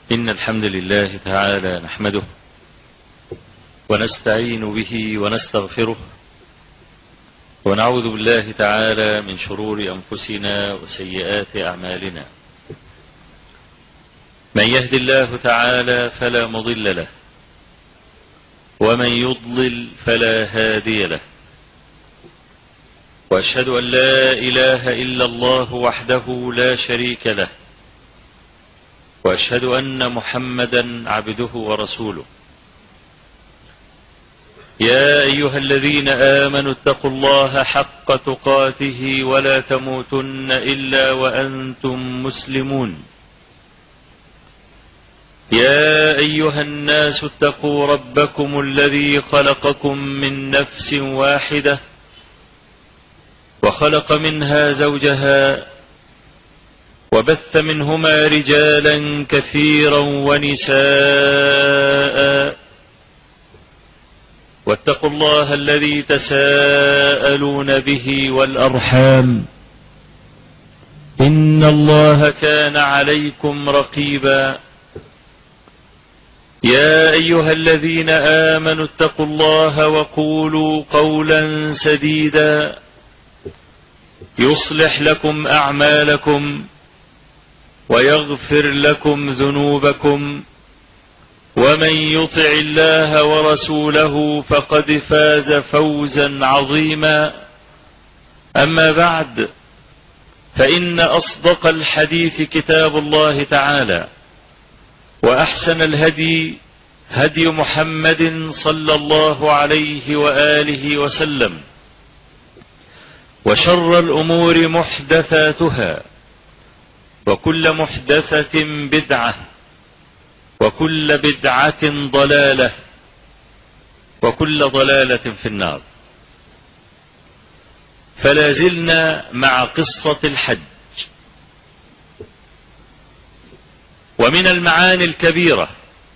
إن الحمد لله تعالى نحمده ونستعين به ونستغفره ونعوذ بالله تعالى من شرور أنفسنا وسيئات أعمالنا. من يهد الله تعالى فلا مضل له ومن يضلل فلا هادي له، وأشهد أن لا إله إلا الله وحده لا شريك له، وأشهد أن محمدا عبده ورسوله. يا أيها الذين آمنوا اتقوا الله حق تقاته ولا تموتن إلا وأنتم مسلمون. يا أيها الناس اتقوا ربكم الذي خلقكم من نفس واحدة وخلق منها زوجها وبث منهما رجالا كثيرا ونساء، واتقوا الله الذي تساءلون به والأرحام إن الله كان عليكم رقيبا. يا أيها الذين آمنوا اتقوا الله وقولوا قولا سديدا يصلح لكم أعمالكم ويغفر لكم ذنوبكم، ومن يطع الله ورسوله فقد فاز فوزا عظيما. أما بعد، فإن أصدق الحديث كتاب الله تعالى، وأحسن الهدي هدي محمد صلى الله عليه وآله وسلم، وشر الأمور محدثاتها، وكل محدثة بدعة، وكل بدعة ضلالة، وكل ضلالة في النار. فلا زلنا مع قصة الحج. ومن المعاني الكبيرة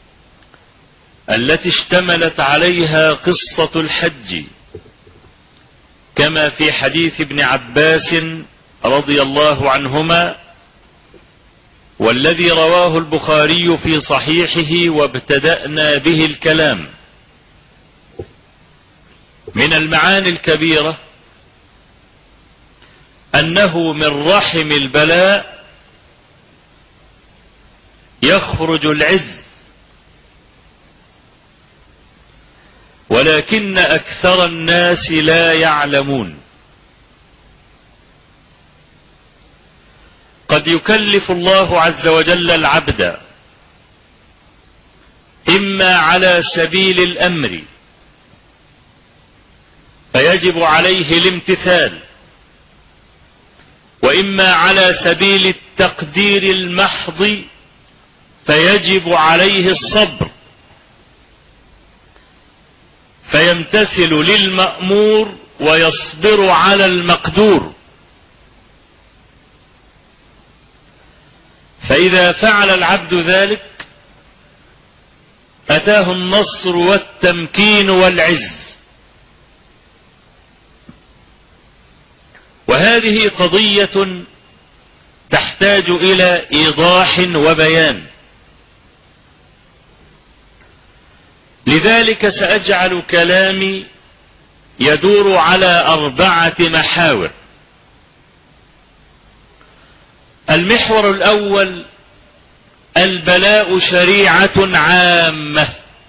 التي اشتملت عليها قصة الحج كما في حديث ابن عباس رضي الله عنهما، والذي رواه البخاري في صحيحه وابتدأنا به الكلام. من المعاني الكبيرة أنه من رحم البلاء يخرج العز، ولكن أكثر الناس لا يعلمون. قد يكلف الله عز وجل العبد إما على سبيل الأمر فيجب عليه الامتثال، وإما على سبيل التقدير المحض فيجب عليه الصبر، فيمتثل للمأمور ويصبر على المقدور. فإذا فعل العبد ذلك أتاه النصر والتمكين والعز. وهذه قضية تحتاج إلى إيضاح وبيان، لذلك سأجعل كلامي يدور على 4 محاور. المحور الأول: البلاء شريعة عامة.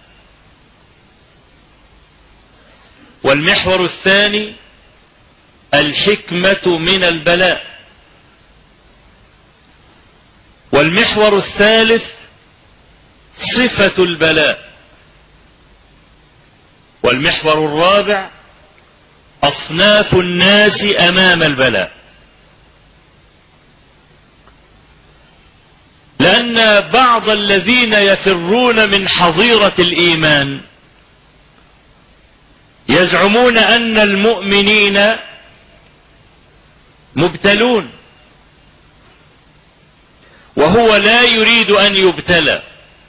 والمحور الثاني: الحكمة من البلاء. والمحور الثالث: صفة البلاء. والمحور الرابع: أصناف الناس أمام البلاء. لأن بعض الذين يفرون من حظيرة الإيمان يزعمون أن المؤمنين مبتلون، وهو لا يريد أن يبتلى.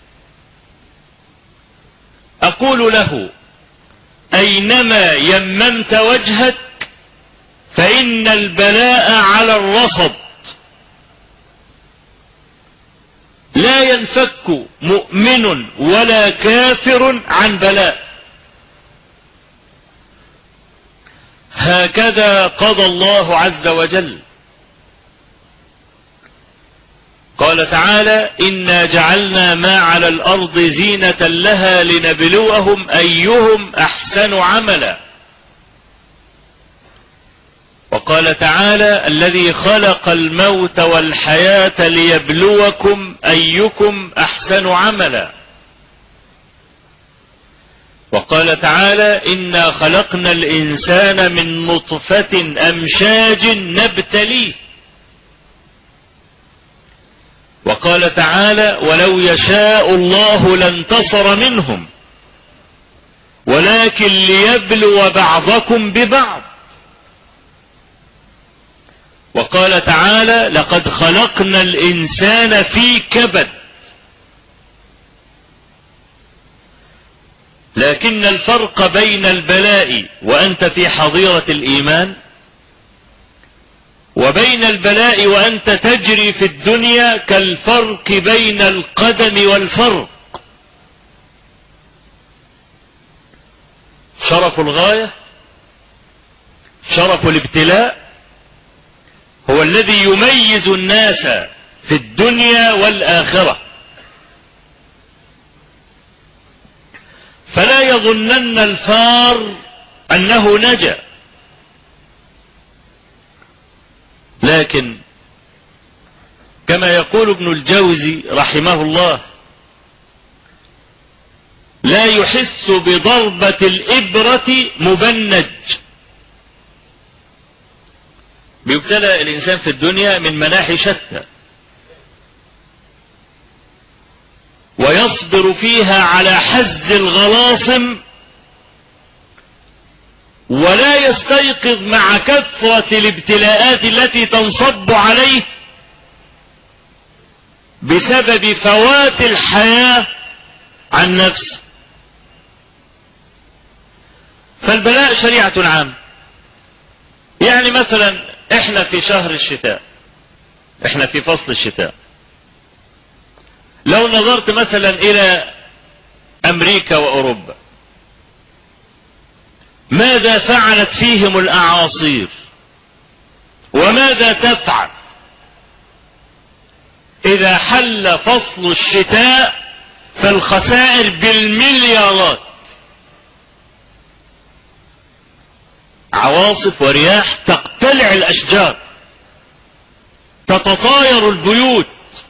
أقول له: أينما يممت وجهك فإن البلاء على الرصد. لا ينفك مؤمن ولا كافر عن بلاء. هكذا قضى الله عز وجل. قال تعالى: إنا جعلنا ما على الأرض زينة لها لنبلوهم أيهم أحسن عملا. وقال تعالى: الذي خلق الموت والحياة ليبلوكم أيكم أحسن عملا. وقال تعالى: إنا خلقنا الإنسان من نطفة أمشاج نبتليه. وقال تعالى: ولو يشاء الله لانتصر منهم ولكن ليبلو بعضكم ببعض. وقال تعالى: لقد خلقنا الإنسان في كبد. لكن الفرق بين البلاء وأنت في حظيرة الإيمان وبين البلاء وأنت تجري في الدنيا كالفرق بين القدم والفرق. شرف الغاية، شرف الابتلاء، هو الذي يميز الناس في الدنيا والآخرة. فلا يظنن الفار أنه نجا، لكن كما يقول ابن الجوزي رحمه الله: لا يحس بضربة الإبرة مبنج. بيبتلى الإنسان في الدنيا من مناحي شتى، ويصبر فيها على حز الغلاصم، ولا يستيقظ مع كثرة الابتلاءات التي تنصب عليه بسبب فوات الحياة عن نفسه. فالبلاء شريعة عامة. يعني مثلا احنا في شهر الشتاء، احنا في فصل الشتاء. لو نظرت مثلا الى امريكا واوروبا، ماذا فعلت فيهم الاعاصير وماذا تفعل اذا حل فصل الشتاء؟ فالخسائر بالمليارات. عواصف ورياح تقتلع الاشجار، تتطاير البيوت.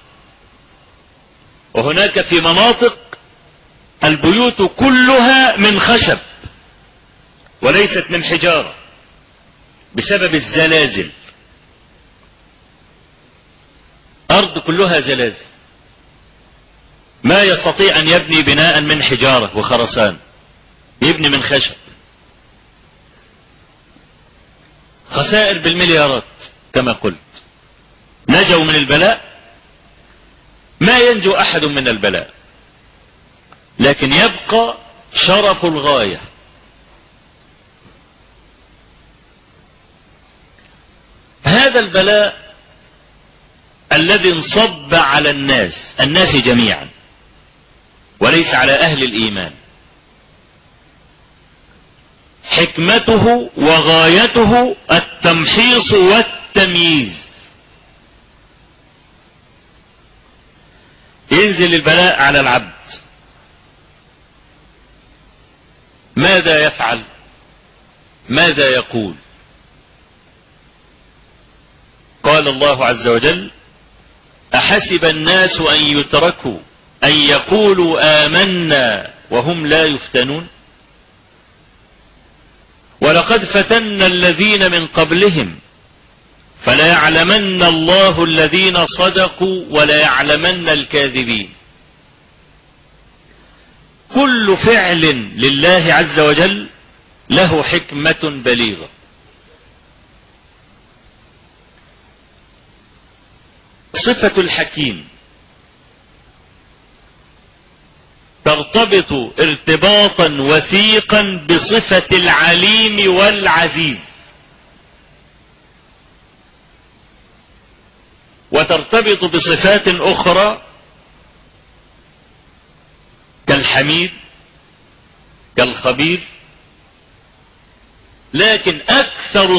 وهناك في مناطق البيوت كلها من خشب وليست من حجارة بسبب الزلازل. أرض كلها زلازل، ما يستطيع أن يبني بناء من حجارة وخرسان، يبني من خشب. خسائر بالمليارات كما قلت. نجوا من البلاء؟ ما ينجو أحد من البلاء، لكن يبقى شرف الغاية. هذا البلاء الذي انصب على الناس جميعا، وليس على أهل الإيمان، حكمته وغايته التمحيص والتمييز. ينزل البلاء على العبد، ماذا يفعل؟ ماذا يقول؟ قال الله عز وجل: أحسب الناس أن يتركوا أن يقولوا آمنا وهم لا يفتنون؟ ولقد فتنا الذين من قبلهم فلا يعلمن الله الذين صدقوا ولا يعلمن الكاذبين. كل فعل لله عز وجل له حكمة بليغة. صفة الحكيم ترتبط ارتباطا وثيقا بصفة العليم والعزيز، وترتبط بصفات أخرى كالحميد كالخبير، لكن أكثر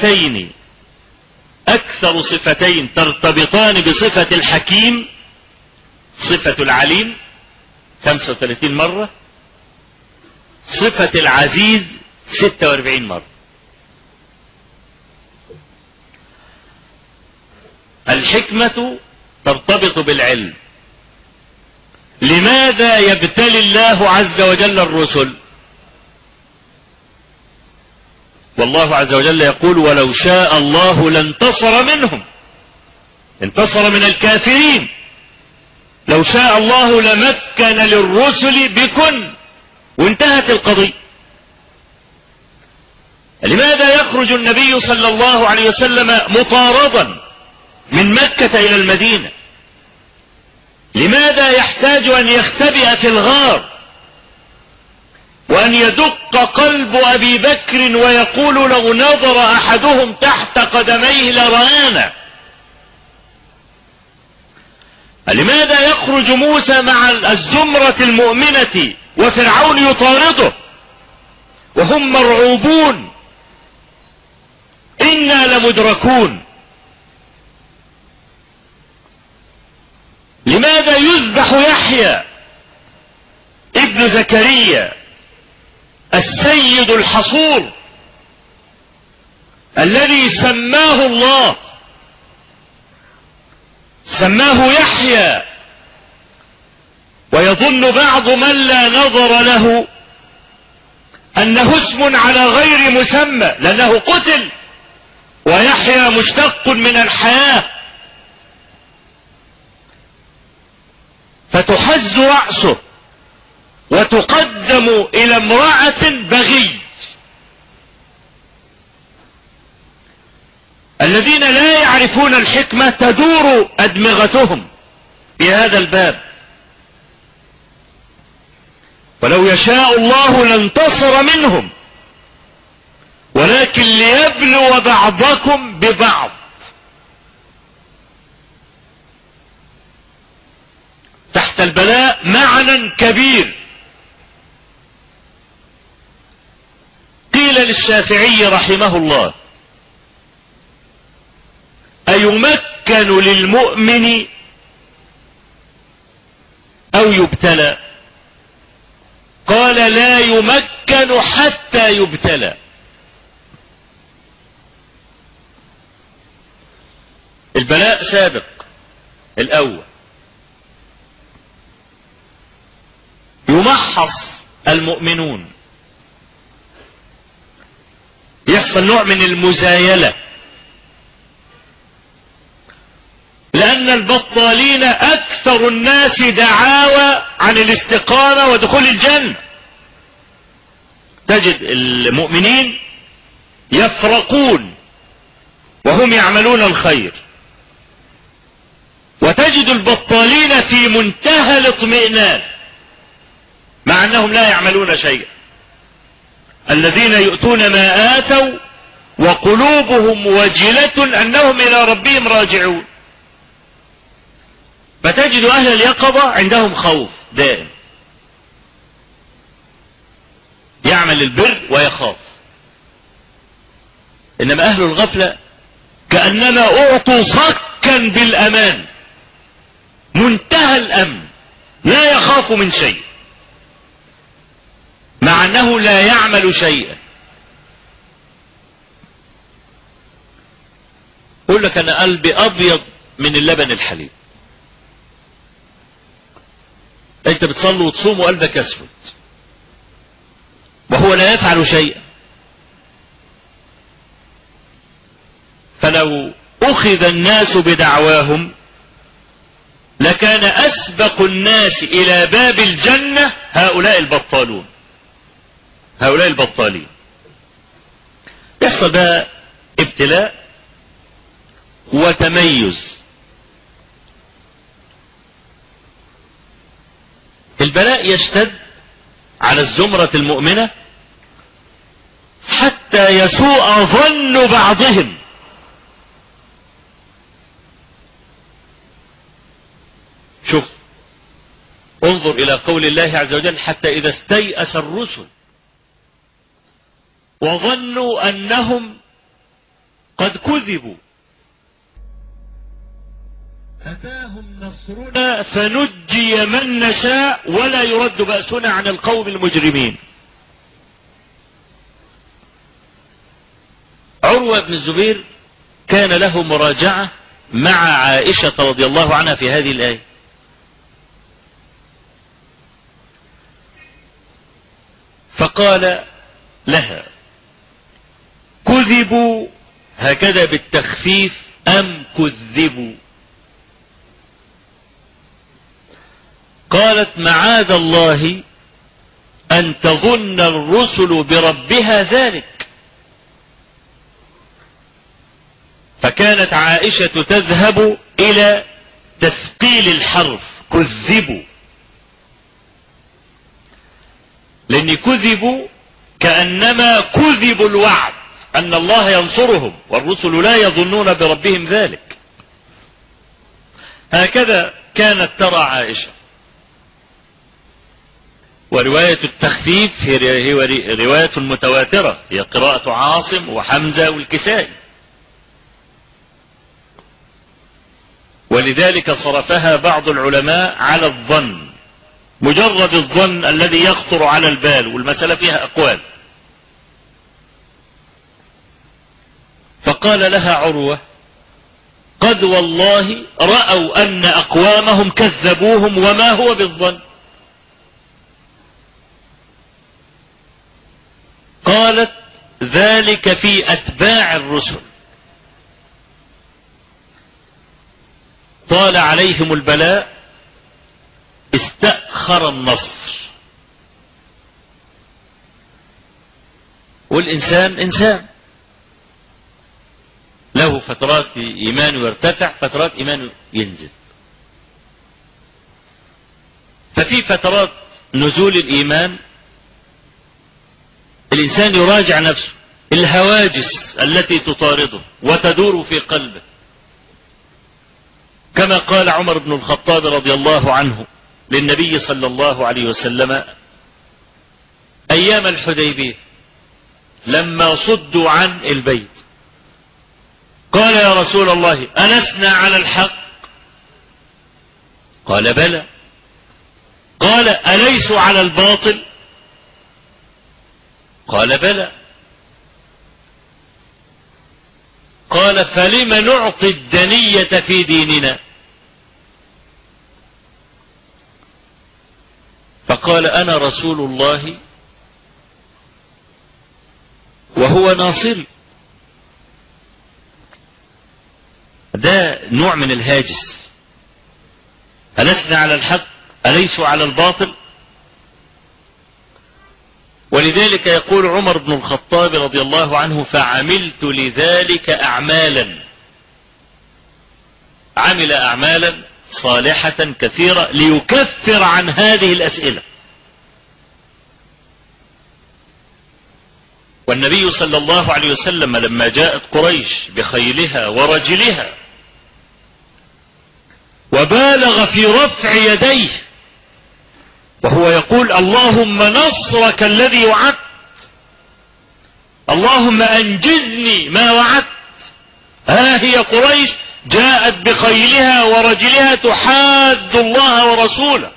صفتين ترتبطان بصفة الحكيم صفة العليم 35 مرة، صفة العزيز 46 مرة. الحكمة ترتبط بالعلم. لماذا يبتلي الله عز وجل الرسل؟ والله عز وجل يقول: ولو شاء الله لانتصر منهم، انتصر من الكافرين. لو شاء الله لمكن للرسل بكن، وانتهت القضية. لماذا يخرج النبي صلى الله عليه وسلم مطاردا من مكة إلى المدينة؟ لماذا يحتاج أن يختبئ في الغار وأن يدق قلب أبي بكر ويقول: لو نظر أحدهم تحت قدميه لرآنا؟ لماذا يخرج موسى مع الزمرة المؤمنة وفرعون يطارده وهم مرعوبون؟ إنا لمدركون. لماذا يذبح يحيى ابن زكريا السيد الحصور الذي سماه الله، سماه يحيى، ويظن بعض من لا نظر له أنه اسم على غير مسمى لأنه قتل، ويحيى مشتق من الحياة، فتحز رأسه وتقدم إلى امرأة بغي. الذين لا يعرفون الحكمة تدور أدمغتهم في هذا الباب. ولو يشاء الله لانتصر منهم، ولكن ليبلو بعضكم ببعض. تحت البلاء معنى كبير. قيل للشافعي رحمه الله: أيمكن للمؤمن أو يبتلى؟ قال: لا يمكن حتى يبتلى. البلاء سابق الأول، يمحص المؤمنون، يحصل نوع من المزايلة، لأن البطالين أكثر الناس دعاوى عن الاستقامة ودخول الجنة. تجد المؤمنين يفرقون وهم يعملون الخير، وتجد البطالين في منتهى الاطمئنان مع أنهم لا يعملون شيئا. الذين يؤتون ما آتوا وقلوبهم وجلة أنهم إلى ربهم راجعون. فتجد أهل اليقظة عندهم خوف دائم، يعمل البر ويخاف. إنما أهل الغفلة كأنما أعطوا صكا بالأمان، منتهى الأمن، لا يخاف من شيء مع أنه لا يعمل شيئا. يقول لك: أنا قلبي أبيض من اللبن الحليب. أنت بتصلي وتصوم وقلبك أسود، وهو لا يفعل شيئا. فلو أخذ الناس بدعواهم لكان أسبق الناس إلى باب الجنة هؤلاء البطالون، هؤلاء البطالين. يحصل بقى ابتلاء وتميز. البلاء يشتد على الزمرة المؤمنة حتى يسوء ظن بعضهم. شوف، انظر إلى قول الله عز وجل: حتى إذا استيأس الرسل وظنوا أنهم قد كذبوا أتاهم نصرنا فنجي من نشاء ولا يرد بأسنا عن القوم المجرمين. عروة بن الزبير كان له مراجعة مع عائشة رضي الله عنها في هذه الآية، فقال لها: كذبوا هكذا بالتخفيف أم كذبوا؟ قالت: معاذ الله أن تظن الرسل بربها ذلك. فكانت عائشة تذهب إلى تثقيل الحرف كذبوا، لأن كذبوا كأنما كذبوا الوعد أن الله ينصرهم، والرسل لا يظنون بربهم ذلك. هكذا كانت ترى عائشة. ورواية التخفيف هي رواية متواترة، هي قراءة عاصم وحمزة والكسائي، ولذلك صرفها بعض العلماء على الظن، مجرد الظن الذي يخطر على البال، والمسألة فيها أقوال. فقال لها عروة: قد والله رأوا أن أقوامهم كذبوهم وما هو بالظن. قالت: ذلك في أتباع الرسل، طال عليهم البلاء استأخر النصر. والإنسان إنسان له فترات إيمانه يرتفع، فترات إيمانه ينزل. ففي فترات نزول الإيمان الإنسان يراجع نفسه، الهواجس التي تطارده وتدور في قلبه، كما قال عمر بن الخطاب رضي الله عنه للنبي صلى الله عليه وسلم أيام الحديبية لما صدوا عن البيت: قال: يا رسول الله ألسنا على الحق؟ قال: بلى. قال: أليسوا على الباطل؟ قال: بلى. قال: فلم نعطي الدنية في ديننا؟ فقال: أنا رسول الله وهو ناصري. ده نوع من الهاجس. ألسنا على الحق؟ أليسوا على الباطل؟ ولذلك يقول عمر بن الخطاب رضي الله عنه: فعملت لذلك أعمالا، عمل أعمالا صالحة كثيرة ليكفر عن هذه الأسئلة. والنبي صلى الله عليه وسلم لما جاءت قريش بخيلها ورجلها وبالغ في رفع يديه وهو يقول: اللهم نصرك الذي وعدت، اللهم أنجزني ما وعدت، ها هي قريش جاءت بخيلها ورجلها تحاد الله ورسوله.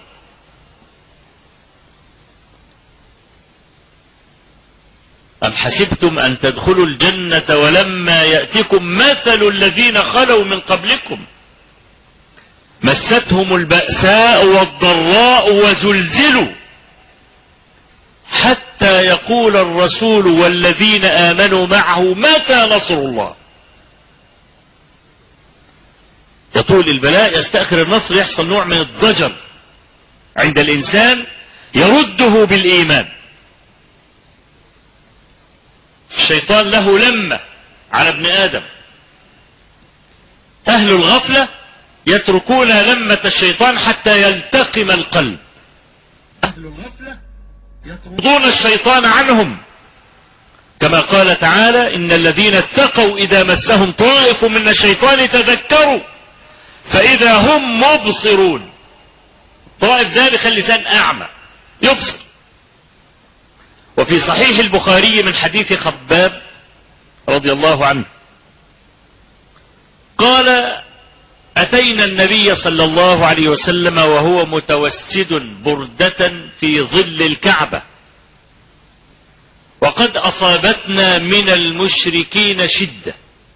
أم حسبتم أن تدخلوا الجنة ولما يأتكم مثل الذين خلوا من قبلكم مستهم البأساء والضراء وزلزلوا حتى يقول الرسول والذين آمنوا معه متى نصر الله. يطول البلاء، يستأخر النصر، يحصل نوع من الضجر عند الإنسان يرده بالإيمان. الشيطان له لمة على ابن آدم، أهل الغفلة يتركون لمة الشيطان حتى يلتقم القلب. أهل الغفلة يطردون الشيطان عنهم، كما قال تعالى: إن الذين اتقوا إذا مسهم طائف من الشيطان تذكروا فإذا هم مبصرون. طائف ده بيخلي لسان أعمى يبصر. وفي صحيح البخاري من حديث خباب رضي الله عنه قال أتينا النبي صلى الله عليه وسلم وهو متوسد بردة في ظل الكعبة وقد أصابتنا من المشركين شدة،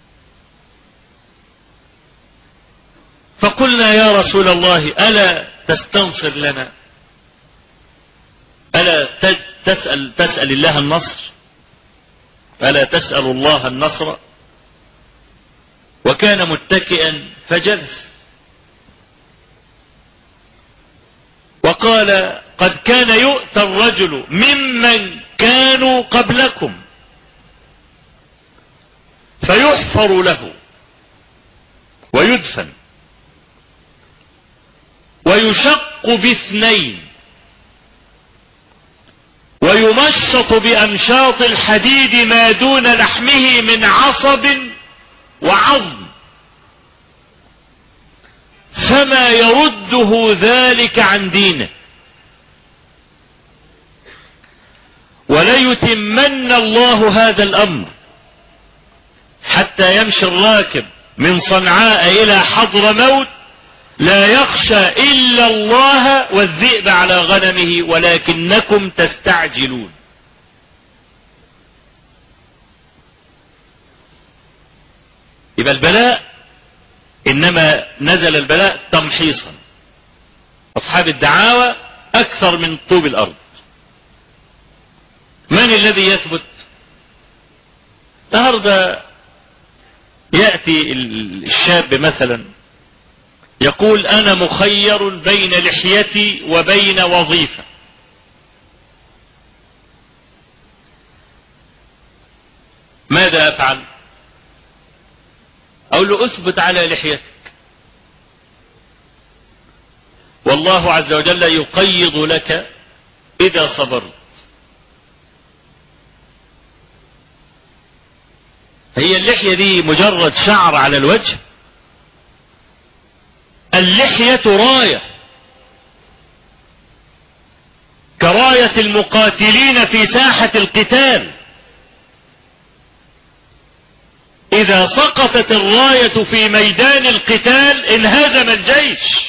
فقلنا يا رسول الله ألا تستنصر لنا، ألا تسأل الله النصر، ألا تسأل الله النصر؟ وكان متكئا فجلس وقال قد كان يؤتى الرجل ممن كانوا قبلكم فيحفر له ويدفن ويشق باثنين ويمشط بأمشاط الحديد ما دون لحمه من عصب وعظم، فما يرده ذلك عن دينه، وليتمن الله هذا الأمر حتى يمشي الراكب من صنعاء إلى حضر موت لا يخشى إلا الله والذئب على غنمه ولكنكم تستعجلون. يبقى البلاء إنما نزل البلاء تمحيصا. أصحاب الدعاوى أكثر من طوب الأرض. من الذي يثبت؟ النهارده يأتي الشاب مثلا يقول أنا مخير بين لحيتي وبين وظيفة، ماذا أفعل؟ أقول له أثبت على لحيتك، والله عز وجل يقيض لك إذا صبرت. هي اللحية دي مجرد شعر على الوجه؟ اللحية راية كراية المقاتلين في ساحة القتال، إذا سقطت الراية في ميدان القتال انهزم الجيش،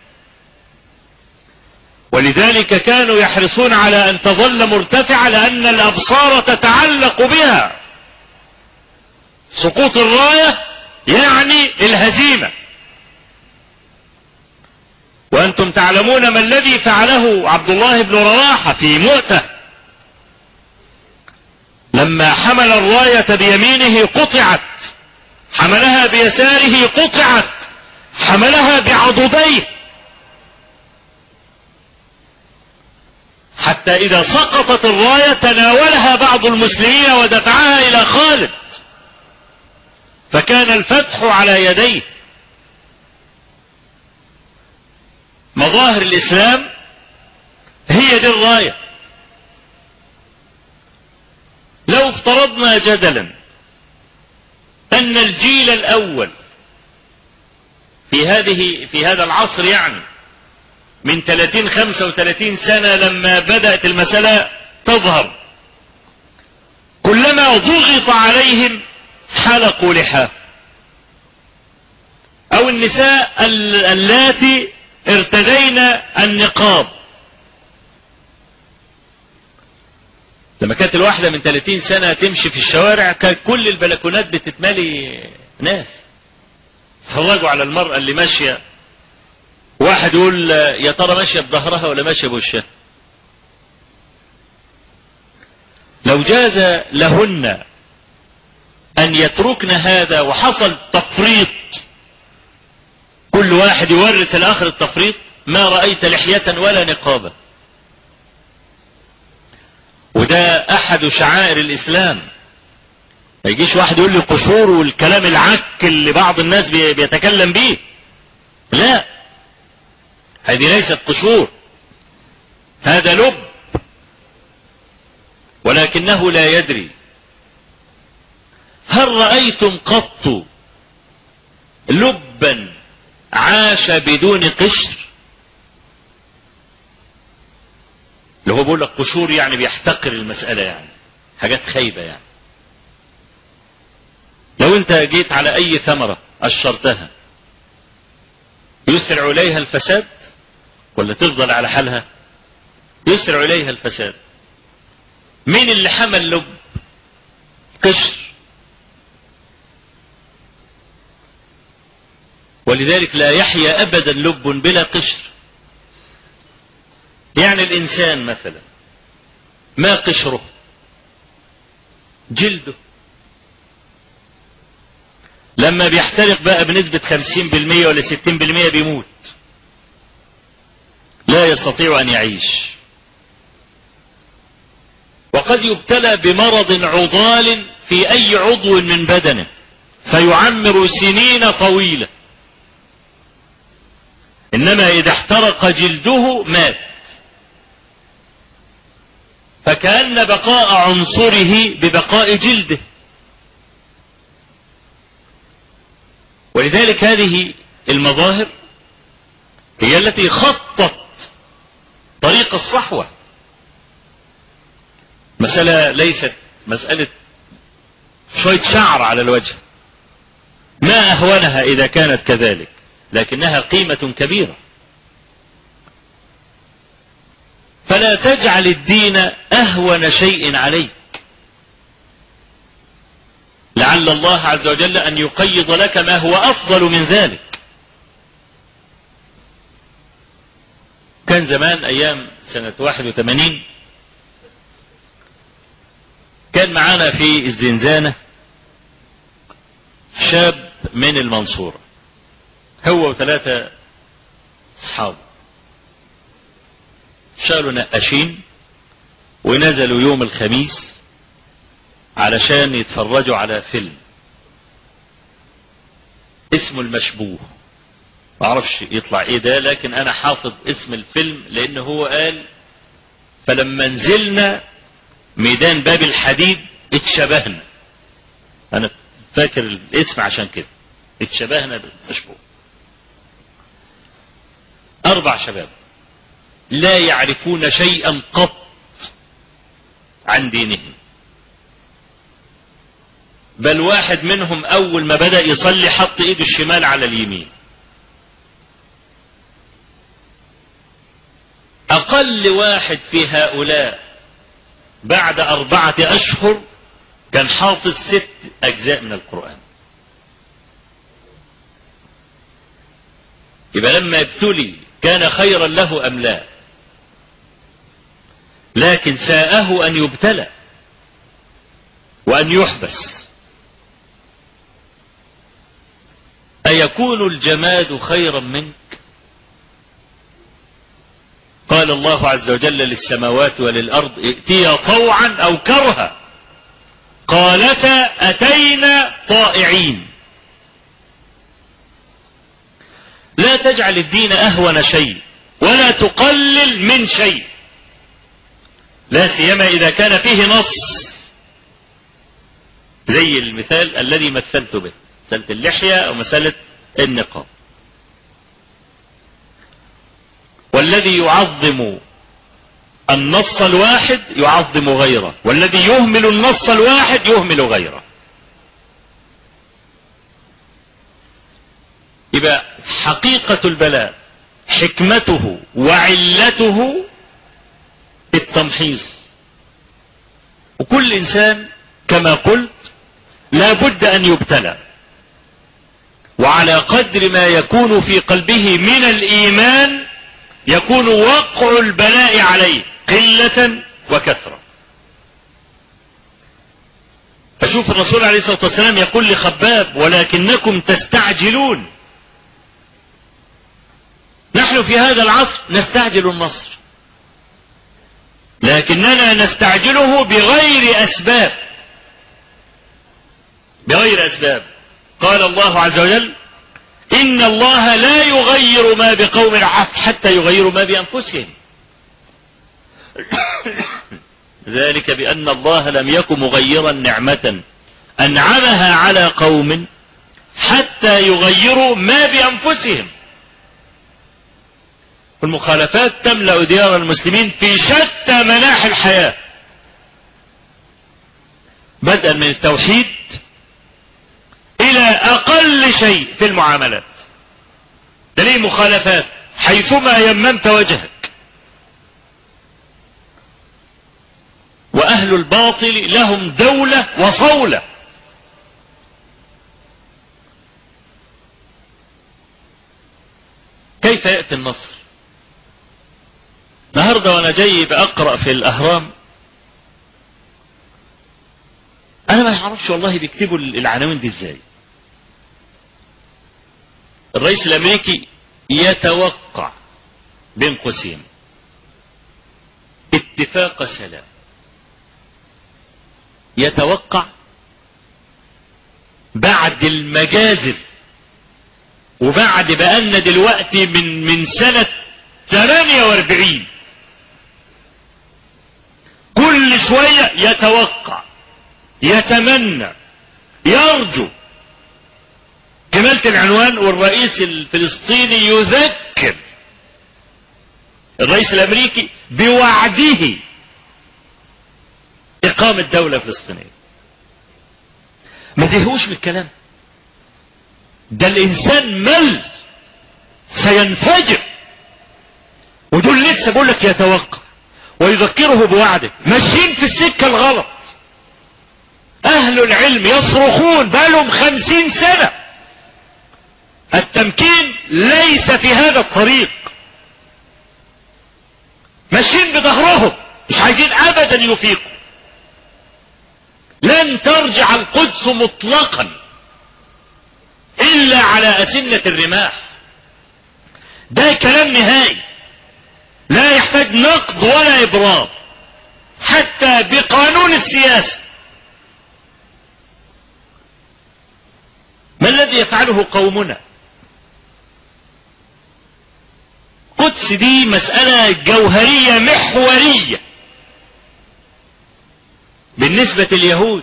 ولذلك كانوا يحرصون على أن تظل مرتفعة لأن الأبصار تتعلق بها. سقوط الراية يعني الهزيمة. وأنتم تعلمون ما الذي فعله عبد الله بن رواحة في مؤتة، لما حمل الراية بيمينه قطعت، حملها بيساره قطعت، حملها بعضديه، حتى إذا سقطت الراية تناولها بعض المسلمين ودفعها إلى خالد، فكان الفتح على يديه. مظاهر الإسلام هي دي الراية. لو افترضنا جدلا أن الجيل الأول في هذا العصر، يعني من 30-35 سنة لما بدأت المسألة تظهر، كلما ضغط عليهم حلقوا لحاه، أو النساء اللاتي ارتدين النقاب. لما كانت الواحدة من 30 سنة تمشي في الشوارع كانت كل البلكونات بتتملي ناس، فرجوا على المرأة اللي ماشية، واحد يقول يا ترى ماشية بظهرها ولا ماشية بوشها. لو جاز لهن أن يتركن هذا وحصل تفريط، كل واحد يورث الآخر التفريط، ما رأيت لحية ولا نقابة. وده أحد شعائر الإسلام. ما يجيش واحد يقول لي قشور والكلام العك اللي بعض الناس بيتكلم به. لا، هذه ليست قشور، هذا لب، ولكنه لا يدري. هل رأيتم قط لبا عاش بدون قشر؟ اللي هو بيقول لك قشور يعني بيحتقر المسألة، يعني حاجات خايبة. يعني لو انت جيت على اي ثمرة قشرتها يسرع اليها الفساد ولا تفضل على حالها؟ يسرع اليها الفساد. مين اللي حمل لب؟ قشر. ولذلك لا يحيا ابدا لب بلا قشر. يعني الانسان مثلا ما قشره؟ جلده. لما بيحترق بقى بنسبة 50% ولا 60% بيموت، لا يستطيع ان يعيش. وقد يبتلى بمرض عضال في اي عضو من بدنه فيعمر سنين طويلة، انما اذا احترق جلده مات. فكأن بقاء عنصره ببقاء جلده. ولذلك هذه المظاهر هي التي خطت طريق الصحوة. مسألة ليست مسألة شوية شعر على الوجه، ما أهونها إذا كانت كذلك، لكنها قيمة كبيرة. فلا تجعل الدين أهون شيء عليك، لعل الله عز وجل أن يقيض لك ما هو أفضل من ذلك. كان زمان أيام سنة 81 كان معانا في الزنزانة شاب من المنصورة، هو و3 أصحابه، شالوا نقاشين ونزلوا يوم الخميس علشان يتفرجوا على فيلم اسمه المشبوه. ما اعرفش يطلع ايه ده، لكن انا حافظ اسم الفيلم لان هو قال فلما نزلنا ميدان باب الحديد اتشبهنا. انا فاكر الاسم عشان كده، اتشبهنا بالمشبوه. 4 شباب لا يعرفون شيئا قط عن دينهم، بل واحد منهم اول ما بدأ يصلي حط ايده الشمال على اليمين. اقل واحد في هؤلاء بعد 4 أشهر كان حافظ 6 أجزاء من القرآن. يبقى لما ابتلي كان خيرا له أم لا؟ لكن ساءه أن يبتلى وأن يحبس. أيكون الجماد خيرا منك؟ قال الله عز وجل للسماوات وللأرض ائتيا طوعا أو كرها قالتا أتينا طائعين. لا تجعل الدين أهون شيء ولا تقلل من شيء، لا سيما إذا كان فيه نص، زي المثال الذي مثلت به، مسألة اللحية أو مسألة النقاب. والذي يعظم النص الواحد يعظم غيره، والذي يهمل النص الواحد يهمل غيره. يبقى حقيقة البلاء حكمته وعلته التمحيص. وكل إنسان كما قلت لا بد أن يبتلى، وعلى قدر ما يكون في قلبه من الإيمان يكون وقع البلاء عليه قلة وكثرة. فشوف الرسول عليه الصلاة والسلام يقول لخباب ولكنكم تستعجلون. نحن في هذا العصر نستعجل النصر، لكننا نستعجله بغير أسباب، بغير أسباب. قال الله عز وجل إن الله لا يغير ما بقوم حتى يغيروا ما بأنفسهم. ذلك بأن الله لم يكن مغيرا نعمة أنعمها على قوم حتى يغيروا ما بأنفسهم. والمخالفات تملأ ديار المسلمين في شتى مناحي الحياة، بدءا من التوحيد إلى أقل شيء في المعاملات. ده ليه مخالفات حيثما يممت وجهك. وأهل الباطل لهم دولة وصولة. كيف يأتي النصر؟ النهارده وانا جاي بأقرأ في الأهرام، أنا ما أعرفش والله بيكتبوا العناوين دي إزاي. الرئيس الأمريكي يتوقع بين قوسين اتفاق سلام. يتوقع بعد المجازر وبعد بقالنا دلوقتي من سنة 48 كل شوية يتوقع، يتمنى، يرجو. كمالة العنوان. والرئيس الفلسطيني يذكر الرئيس الامريكي بوعده اقامة دولة فلسطينية. ما تهوش من الكلام ده، الانسان مل سينفجر. ودول لسه بقول لك يتوقع ويذكره بوعده، ماشيين في السكة الغلط. اهل العلم يصرخون بقالهم 50 سنة التمكين ليس في هذا الطريق. ماشيين بظهرهم مش عايزين ابدا يفيقوا. لن ترجع القدس مطلقا الا على اسنة الرماح. ده كلام نهائي لا يحتاج نقد ولا ابرام حتى بقانون السياسة. ما الذي يفعله قومنا؟ قدس دي مسألة جوهرية محورية بالنسبة لليهود.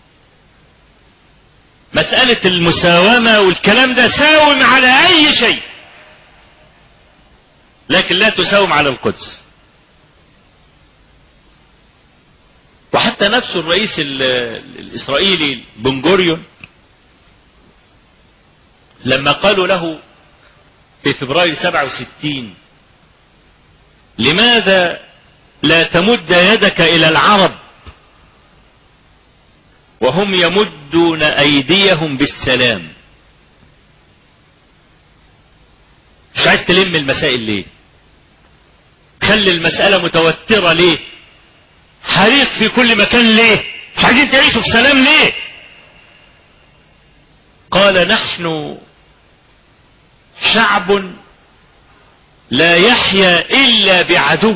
مسألة المساومة والكلام ده ساوم على أي شيء، لكن لا تساوم على القدس. وحتى نفسه الرئيس الإسرائيلي بن غوريون لما قالوا له في فبراير 67 لماذا لا تمد يدك إلى العرب وهم يمدون أيديهم بالسلام؟ مش عايز تلم المسائل ليه؟ خلي المسألة متوترة ليه؟ حريق في كل مكان ليه؟ مش عايزين تعيشوا في سلام ليه؟ قال نحن شعب لا يحيا إلا بعدو.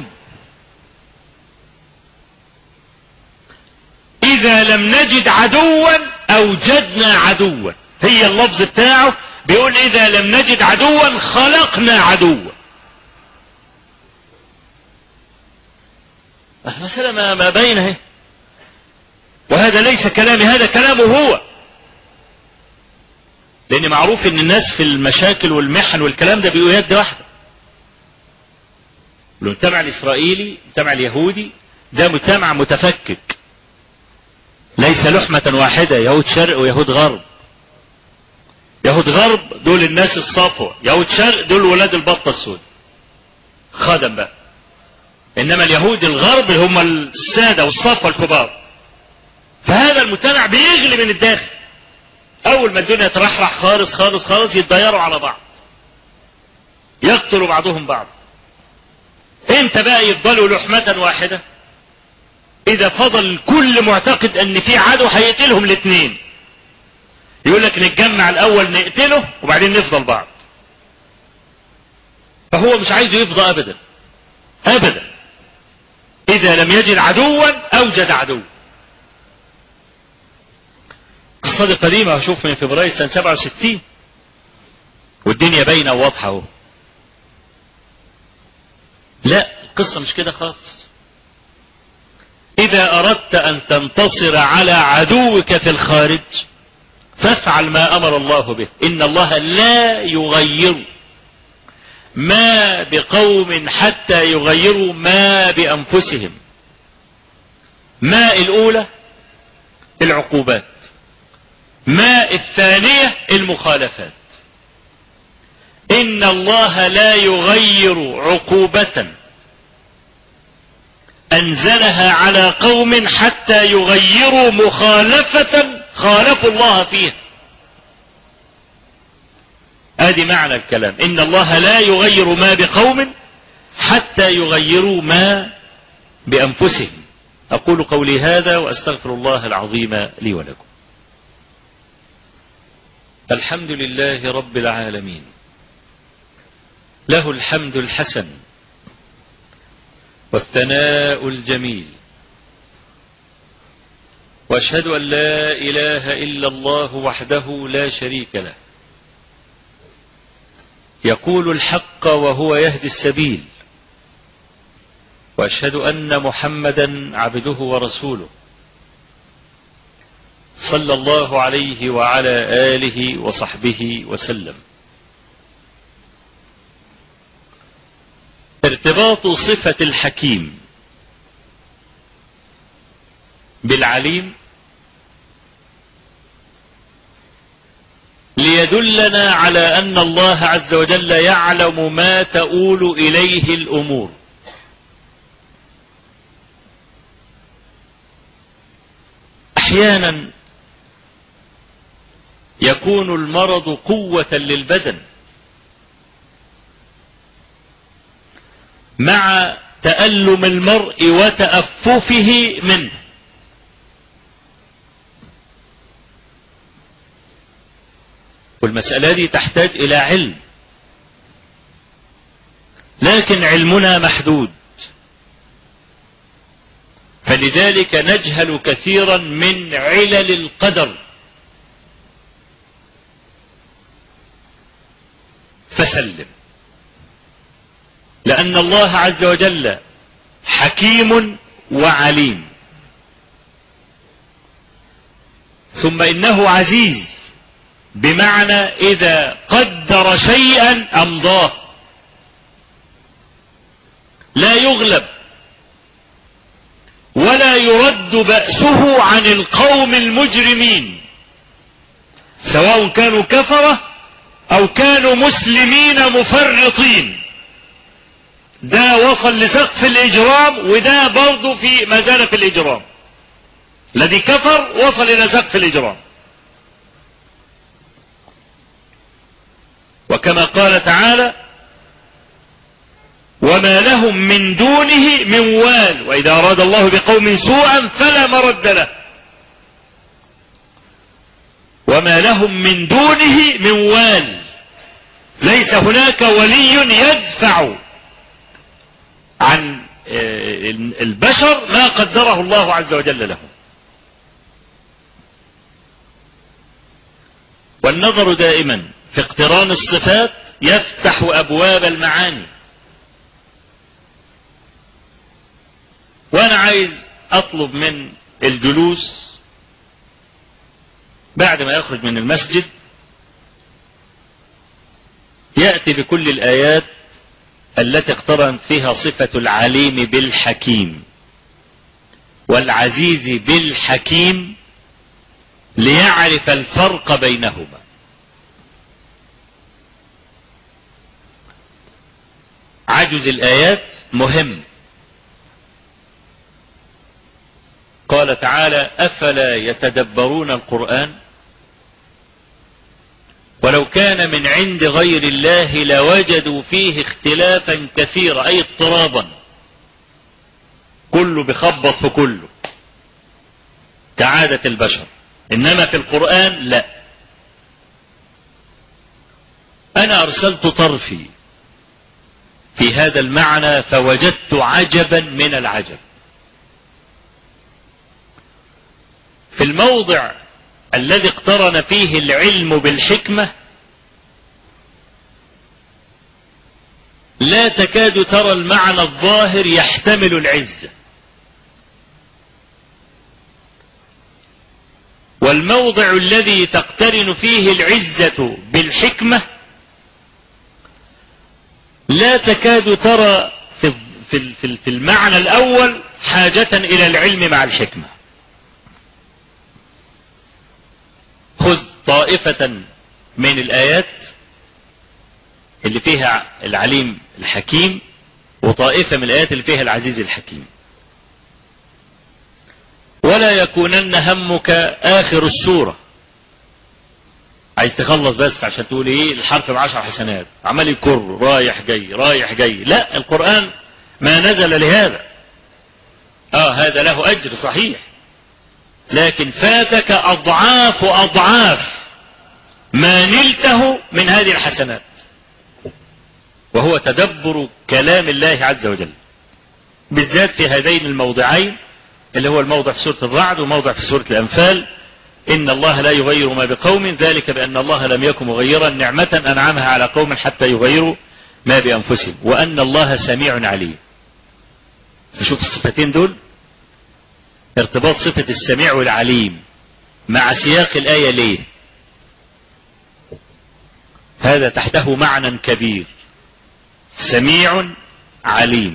إذا لم نجد عدوا أوجدنا عدوا. هي اللفظ بتاعه بيقول إذا لم نجد عدوا خلقنا عدوا. المسألة ما بينه، وهذا ليس كلامي، هذا كلامه هو. لأن معروف إن الناس في المشاكل والمحن والكلام ده بيقوا يد واحدة. المجتمع الإسرائيلي، المجتمع اليهودي ده مجتمع متفكك، ليس لحمة واحدة، يهود شرق ويهود غرب. يهود غرب دول الناس الصفوة، يهود شرق دول ولاد البطة السود خدم بقى. إنما اليهود الغرب هم السادة والصفوة الكبار. فهذا المجتمع بيغلي من الداخل. أول ما الدنيا ترحرح خالص خالص خالص يتضيروا على بعض، يقتلوا بعضهم بعض. انت بقى يفضلوا لحمة واحدة إذا فضل كل معتقد أن في عدو هيقتلهم الاثنين. يقول لك نتجمع الأول نقتله وبعدين نفضل بعض. فهو مش عايزه يفضى أبدا أبدا. إذا لم يجد عدوا أوجد عدو. القصة دي قديمة، هشوف من فبراير سنة 67 والدنيا باينة وواضحة اهو. لا، القصة مش كده خالص. إذا أردت أن تنتصر على عدوك في الخارج فافعل ما أمر الله به. إن الله لا يغير ما بقوم حتى يغيروا ما بأنفسهم. ما الأولى العقوبات، ما الثانية المخالفات. إن الله لا يغير عقوبة أنزلها على قوم حتى يغيروا مخالفة خالفوا الله فيها. ادي معنى الكلام، إن الله لا يغير ما بقوم حتى يغيروا ما بأنفسهم. أقول قولي هذا وأستغفر الله العظيم لي ولكم. الحمد لله رب العالمين، له الحمد الحسن والثناء الجميل، واشهد أن لا إله إلا الله وحده لا شريك له، يقول الحق وهو يهدي السبيل، واشهد أن محمدا عبده ورسوله صلى الله عليه وعلى آله وصحبه وسلم. ارتباط صفة الحكيم بالعليم ليدلنا على أن الله عز وجل يعلم ما تؤول إليه الأمور. أحيانا يكون المرض قوة للبدن مع تألم المرء وتأففه منه، والمسألة دي تحتاج إلى علم، لكن علمنا محدود، فلذلك نجهل كثيرا من علل القدر. فسلم، لأن الله عز وجل حكيم وعليم. ثم إنه عزيز، بمعنى إذا قدر شيئا أمضاه، لا يغلب ولا يرد بأسه عن القوم المجرمين، سواء كانوا كفرة أو كانوا مسلمين مفرطين. ده وصل لسقف الإجرام، وده برضه في ما زال في الإجرام. الذي كفر وصل إلى سقف الإجرام. وكما قال تعالى: وما لهم من دونه من وال، وإذا أراد الله بقوم سوءا فلا مرد له. وما لهم من دونه من وال، ليس هناك ولي يدفع عن البشر ما قدره الله عز وجل لهم. والنظر دائما في اقتران الصفات يفتح أبواب المعاني. وأنا عايز أطلب من الجلوس بعد ما يخرج من المسجد يأتي بكل الآيات التي اقترنت فيها صفة العليم بالحكيم والعزيز بالحكيم، ليعرف الفرق بينهما. عجز الآيات مهم. قال تعالى: أفلا يتدبرون القرآن ولو كان من عند غير الله لوجدوا فيه اختلافا كثيرا، أي اضطرابا، كله بخبط في كله كعادة البشر. إنما في القرآن لا. أنا أرسلت طرفي في هذا المعنى فوجدت عجبا من العجب. في الموضع الذي اقترن فيه العلم بالحكمة لا تكاد ترى المعنى الظاهر يحتمل العزة، والموضع الذي تقترن فيه العزة بالحكمة لا تكاد ترى في المعنى الأول حاجة إلى العلم مع الحكمة. خذ طائفة من الآيات اللي فيها العليم الحكيم، وطائفة من الآيات اللي فيها العزيز الحكيم، ولا يكونن همك آخر السورة. عايز تخلص بس عشان تقول ايه الحرف ب10 حسنات، عمال يكر رايح جاي رايح جاي. لا، القرآن ما نزل لهذا. هذا له أجر صحيح، لكن فاتك أضعاف أضعاف ما نلته من هذه الحسنات، وهو تدبر كلام الله عز وجل، بالذات في هذين الموضعين، اللي هو الموضع في سورة الرعد وموضع في سورة الأنفال. إن الله لا يغير ما بقوم، ذلك بأن الله لم يكن مغيرا نعمة أنعمها على قوم حتى يغيروا ما بأنفسهم، وأن الله سميع عليم. فشوف الصفتين دول، ارتباط صفة السميع والعليم مع سياق الآية ليه؟ هذا تحته معنى كبير، سميع عليم.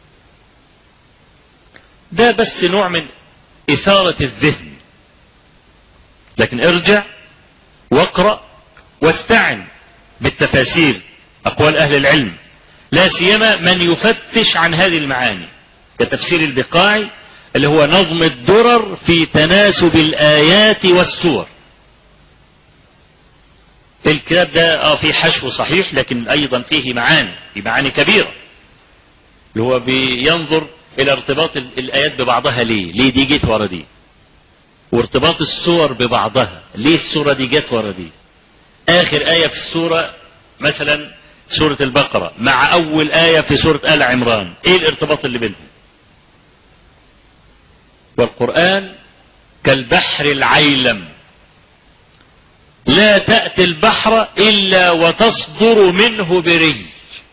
ده بس نوع من إثارة الذهن، لكن ارجع واقرأ واستعن بالتفاسير، أقوال أهل العلم، لا سيما من يفتش عن هذه المعاني، كتفسير البقاعي اللي هو نظم الدرر في تناسب الآيات والسور. الكتاب ده فيه حشو صحيح، لكن أيضا فيه معاني كبيرة، اللي هو بينظر إلى ارتباط الآيات ببعضها. ليه دي جت ورا دي، وارتباط السور ببعضها، ليه السورة دي جت ورا دي. آخر آية في السورة مثلا سورة البقرة مع أول آية في سورة آل عمران، إيه الارتباط اللي بينهم؟ والقرآن كالبحر العيلم، لا تأتي البحر إلا وتصدر منه بري،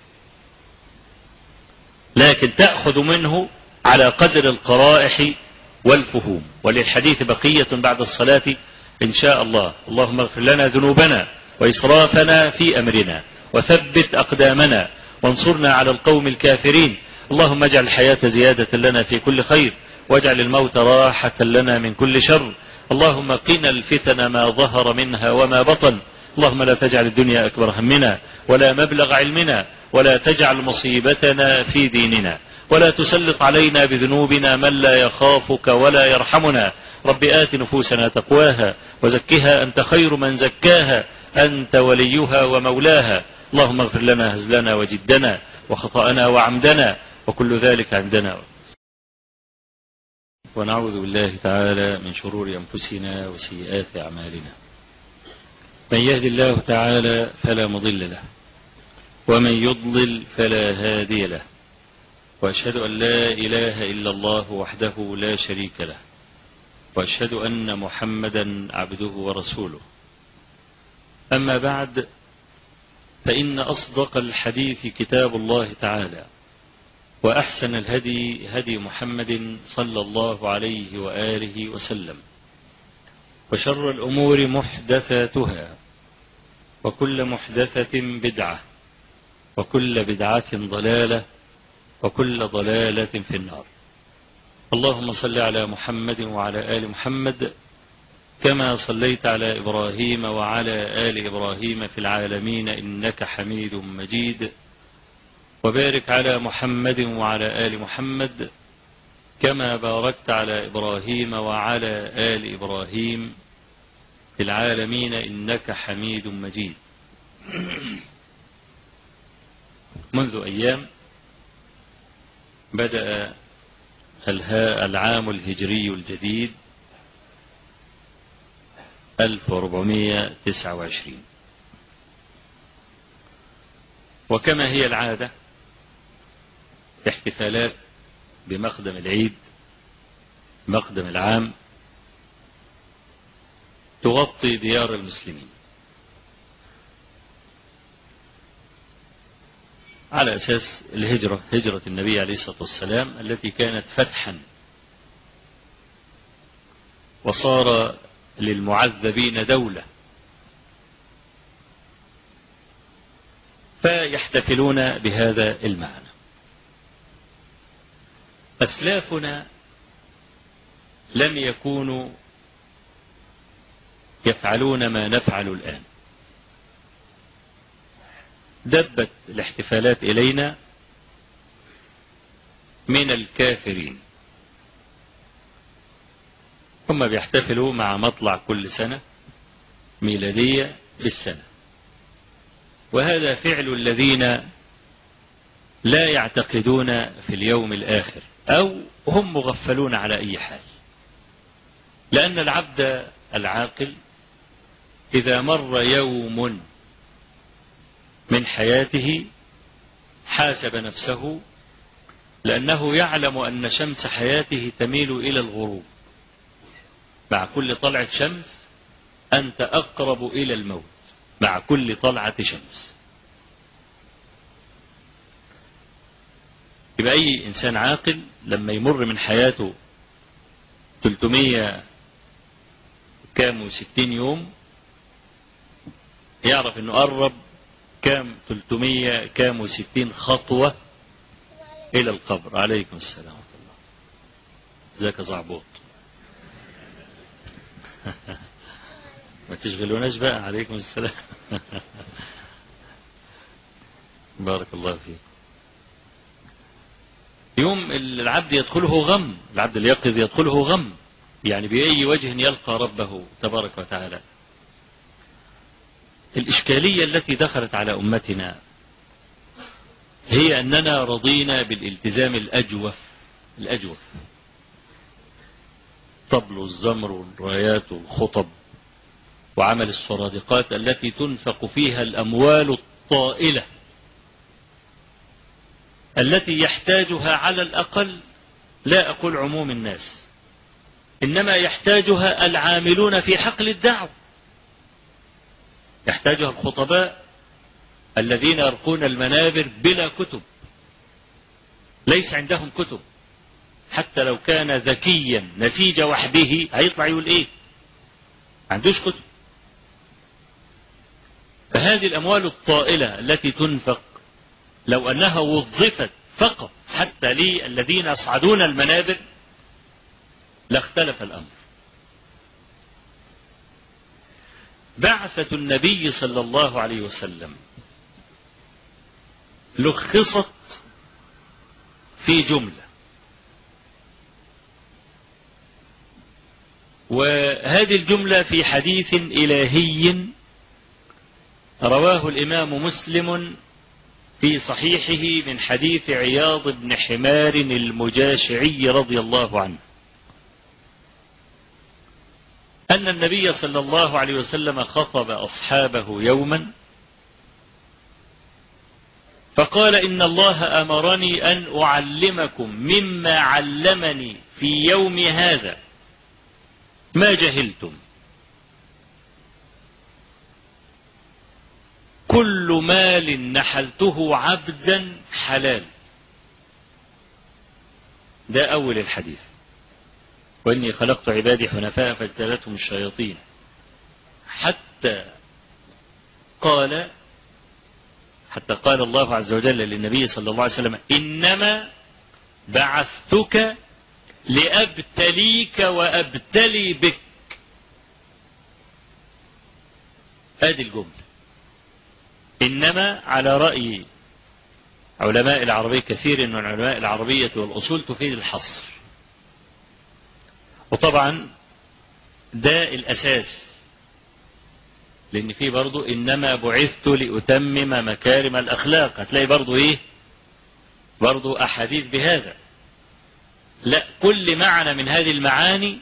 لكن تأخذ منه على قدر القرائح والفهوم. وللحديث بقية بعد الصلاة إن شاء الله. اللهم اغفر لنا ذنوبنا وإسرافنا في أمرنا، وثبت أقدامنا، وانصرنا على القوم الكافرين. اللهم اجعل الحياة زيادة لنا في كل خير، واجعل الموت راحة لنا من كل شر. اللهم قنا الفتن ما ظهر منها وما بطن. اللهم لا تجعل الدنيا أكبر همنا ولا مبلغ علمنا، ولا تجعل مصيبتنا في ديننا، ولا تسلط علينا بذنوبنا من لا يخافك ولا يرحمنا. رب آت نفوسنا تقواها وزكها أنت خير من زكاها، أنت وليها ومولاها. اللهم اغفر لنا هزلنا وجدنا وخطأنا وعمدنا وكل ذلك عندنا. ونعوذ بالله تعالى من شرور أنفسنا وسيئات أعمالنا. من يهد الله تعالى فلا مضل له، ومن يضلل فلا هادي له، وأشهد أن لا إله إلا الله وحده لا شريك له، وأشهد أن محمدا عبده ورسوله. أما بعد، فإن أصدق الحديث كتاب الله تعالى، وأحسن الهدي هدي محمد صلى الله عليه وآله وسلم، وشر الأمور محدثاتها، وكل محدثة بدعة، وكل بدعة ضلالة، وكل ضلالة في النار. اللهم صل على محمد وعلى آل محمد كما صليت على إبراهيم وعلى آل إبراهيم في العالمين إنك حميد مجيد، وبارك على محمد وعلى آل محمد كما باركت على إبراهيم وعلى آل إبراهيم في العالمين إنك حميد مجيد. منذ أيام بدأ العام الهجري الجديد 1429، وكما هي العادة في احتفالات بمقدم العيد، مقدم العام، تغطي ديار المسلمين على أساس الهجرة، هجرة النبي عليه الصلاة والسلام التي كانت فتحا، وصار للمعذبين دولة. فيحتفلون بهذا المعنى. أسلافنا لم يكونوا يفعلون ما نفعل الآن. دبت الاحتفالات إلينا من الكافرين. هم بيحتفلوا مع مطلع كل سنة ميلادية بالسنة، وهذا فعل الذين لا يعتقدون في اليوم الآخر أو هم مغفلون على أي حال. لأن العبد العاقل إذا مر يوم من حياته حاسب نفسه، لأنه يعلم أن شمس حياته تميل إلى الغروب. مع كل طلعة شمس أنت أقرب إلى الموت، مع كل طلعة شمس. يبقى أي إنسان عاقل لما يمر من حياته 360 يوم يعرف أنه قرب 360 خطوة إلى القبر. عليكم السلام ورحمة الله. ذاك زعبوط. ما تشغلوناش بقى. عليكم السلام. بارك الله فيك. يوم العبد يدخله غم، العبد اليقظ يدخله غم، يعني بأي وجه يلقى ربه تبارك وتعالى. الإشكالية التي دخلت على أمتنا هي أننا رضينا بالالتزام الأجوف. طبل الزمر والرايات والخطب وعمل السرادقات التي تنفق فيها الأموال الطائلة التي يحتاجها على الأقل، لا أقول عموم الناس، إنما يحتاجها العاملون في حقل الدعوة، يحتاجها الخطباء الذين يرقون المنابر بلا كتب، ليس عندهم كتب، حتى لو كان ذكيا نسيج وحده هيطلع يقول ايه؟ ما عندوش كتب. فهذه الأموال الطائلة التي تنفق لو أنها وظفت فقط حتى للذين يصعدون المنابر لاختلف الأمر. بعثة النبي صلى الله عليه وسلم لخصت في جملة، وهذه الجملة في حديث إلهي رواه الإمام مسلم في صحيحه من حديث عياض بن حمار المجاشعي رضي الله عنه أن النبي صلى الله عليه وسلم خطب أصحابه يوما فقال: إن الله أمرني أن أعلمكم مما علمني في يوم هذا ما جهلتم. كل مال نحلته عبدا حلال. ده أول الحديث. وإني خلقت عبادي حنفاء فاجتالتهم الشياطين، حتى قال الله عز وجل للنبي صلى الله عليه وسلم: إنما بعثتك لأبتليك وأبتلي بك. هذه الجملة إنما على رأي علماء العربية، كثير من علماء العربية والأصول، تفيد الحصر. وطبعا ده الأساس، لأن فيه برضو إنما بعثت لأتمم مكارم الأخلاق، هتلاقي برضو إيه؟ برضو أحاديث بهذا. لا، كل معنى من هذه المعاني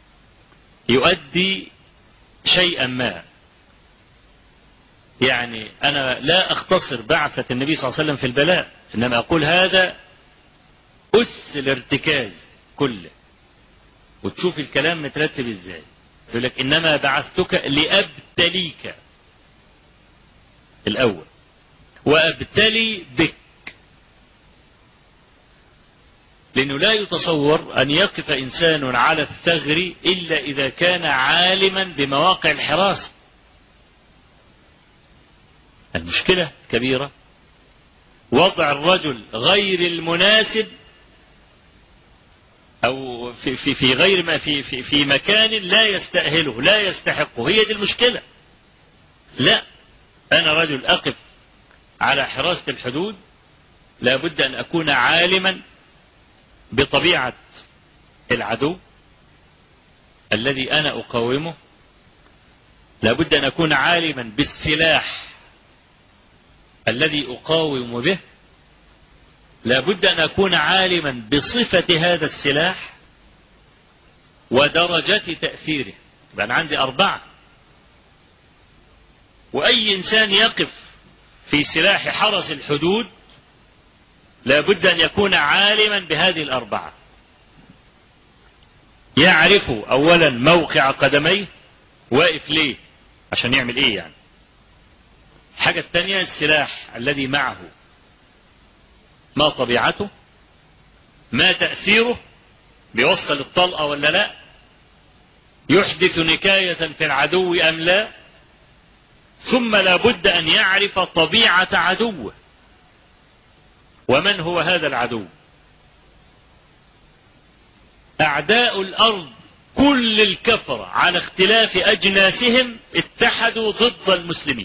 يؤدي شيئا ما. يعني أنا لا أختصر بعثة النبي صلى الله عليه وسلم في البلاء، إنما أقول هذا أس الارتكاز كله. وتشوف الكلام مترتب إزاي. يقول لك: إنما بعثتك لأبتليك الأول وأبتلي بك. لأنه لا يتصور أن يقف إنسان على الثغر إلا إذا كان عالما بمواقع الحراسة. المشكلة كبيرة وضع الرجل غير المناسب أو في غير ما في مكان لا يستأهله لا يستحقه، هي دي المشكلة. لا، أنا رجل أقف على حراسة الحدود، لا بد أن أكون عالما بطبيعة العدو الذي أنا أقاومه، لا بد أن أكون عالما بالسلاح الذي أقاوم به، لا بد أن أكون عالما بصفة هذا السلاح ودرجة تأثيره. يبقى أنا عندي 4. وأي إنسان يقف في سلاح حرس الحدود لا بد أن يكون عالما بهذه 4، يعرف أولا موقع قدميه، واقف ليه عشان يعمل إيه يعني. الحاجة الثانية السلاح الذي معه ما طبيعته، ما تأثيره، بيوصل الطلقة ولا لا، يحدث نكاية في العدو أم لا، ثم لا بد أن يعرف طبيعة عدوه ومن هو هذا العدو. أعداء الأرض كل الكفرة على اختلاف أجناسهم اتحدوا ضد المسلمين،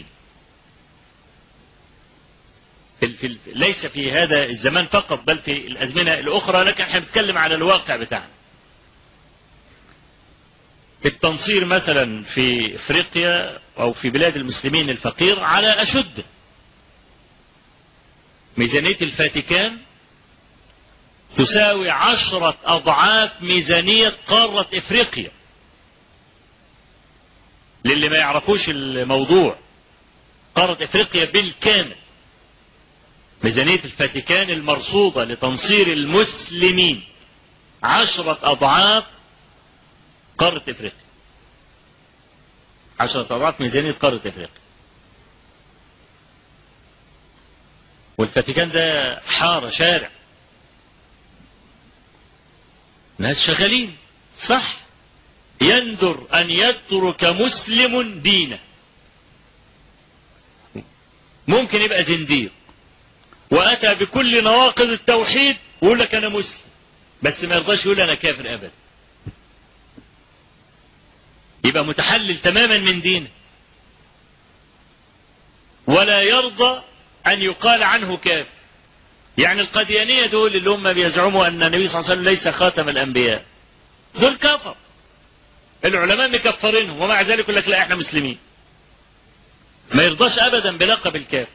ليس في هذا الزمان فقط بل في الأزمنة الأخرى، لكن احنا بنتكلم على الواقع بتاعنا. التنصير مثلا في افريقيا او في بلاد المسلمين الفقير على اشد. ميزانية الفاتيكان تساوي 10 أضعاف ميزانية قارة افريقيا. للي ما يعرفوش الموضوع، قارة افريقيا بالكامل ميزانية الفاتيكان المرصودة لتنصير المسلمين 10 أضعاف قارة افريقيا، 10 أضعاف ميزانية قارة افريقيا. والفاتيكان ده حارة شارع، ناس شغالين صح، يندر أن يترك مسلم دينه. ممكن يبقى زنديق وأتى بكل نواقض التوحيد ويقول لك أنا مسلم، بس ما يرضاش يقول أنا كافر أبدا، يبقى متحلل تماما من دينه، ولا يرضى أن يقال عنه كافر. يعني القديانية دول اللي هم بيزعموا أن النبي صلى الله عليه وسلم ليس خاتم الأنبياء، دول كفر، العلماء مكفرينهم، ومع ذلك يقول لك لا احنا مسلمين، ما يرضاش أبدا بلقب الكافر.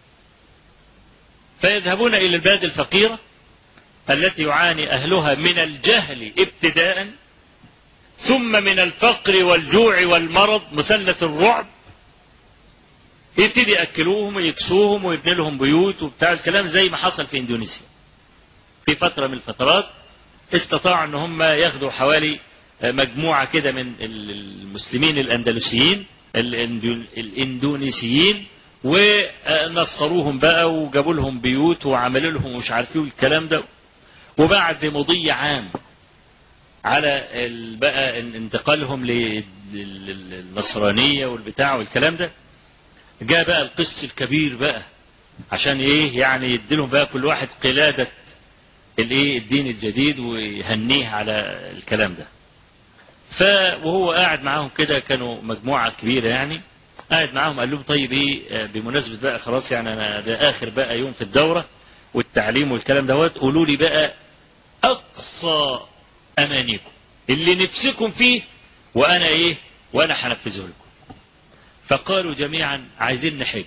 فيذهبون إلى البلاد الفقيرة التي يعاني أهلها من الجهل ابتداء، ثم من الفقر والجوع والمرض مثلث الرعب، يبتدي يأكلوهم ويكسوهم ويبني لهم بيوت وبتاع الكلام، زي ما حصل في إندونيسيا. في فترة من الفترات استطاعوا أن هم ياخدوا حوالي مجموعة كده من المسلمين الأندلسيين الإندونيسيين، ونصروهم بقى وجابوا لهم بيوت وعملوا لهم مش عارفين الكلام ده. وبعد مضي عام على بقى انتقالهم للنصرانية والبتاع والكلام ده، جاء بقى القس الكبير بقى عشان ايه يعني يديلهم بقى كل واحد قلادة الايه الدين الجديد ويهنيه على الكلام ده. وهو قاعد معاهم كده، كانوا مجموعة كبيرة يعني، قاعد معاهم قال لهم طيب ايه بمناسبة بقى خلاص يعني انا ده اخر بقى يوم في الدورة والتعليم والكلام دوت، قولوا لي بقى اقصى امانيكم اللي نفسكم فيه وانا ايه وانا هنفذه لكم. فقالوا جميعا عايزين نحج.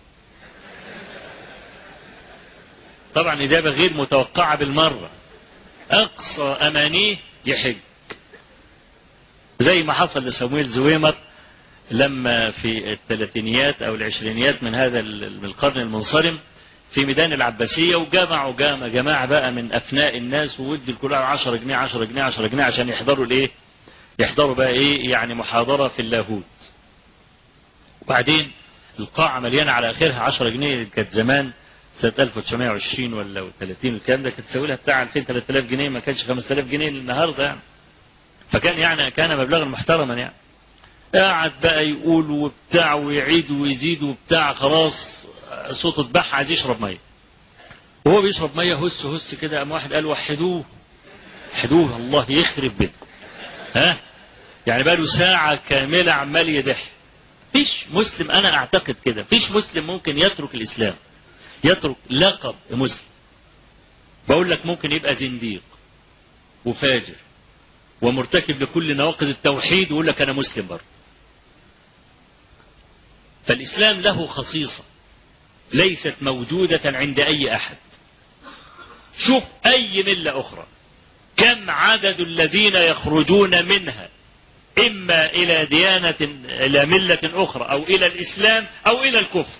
طبعا إجابة غير متوقعة بالمرة، أقصى أمانيه يحج، زي ما حصل لسمويل زويمر لما في الثلاثينيات أو العشرينيات من هذا القرن المنصرم في ميدان العباسية، وجمعوا جماعة بقى من أفناء الناس، وودي الكل 10 جنيه 10 جنيه 10 جنيه عشان يحضروا الإيه، يحضروا بقى إيه يعني محاضرة في اللاهوت. وبعدين القاعة مليانة على آخرها 10 جنيه، كانت زمان سنة 1920 ولا 30 الكلام ده، كانت تساوي لها بتاع 2000 3000 جنيه، ما كانش 5000 جنيه النهارده يعني. فكان يعني كان مبلغا محترما يعني. قاعد بقى يقول وبتاع ويعيد ويزيد وبتاع، خلاص صوته اتبح عايز يشرب ميه. وهو بيشرب ميه هس هس كده، قام واحد قال وحدوه، وحدوه الله يخرب بيتكم. يعني بقى له ساعة كاملة عمال يدح. فيش مسلم، أنا أعتقد كده، فيش مسلم ممكن يترك الإسلام، يترك لقب مسلم. بقول لك ممكن يبقى زنديق وفاجر ومرتكب لكل نواقض التوحيد ويقول لك أنا مسلم برضه. فالإسلام له خصيصة ليست موجودة عند أي أحد. شوف أي ملة أخرى كم عدد الذين يخرجون منها إما إلى ديانة، إلى ملة أخرى، أو إلى الإسلام أو إلى الكفر،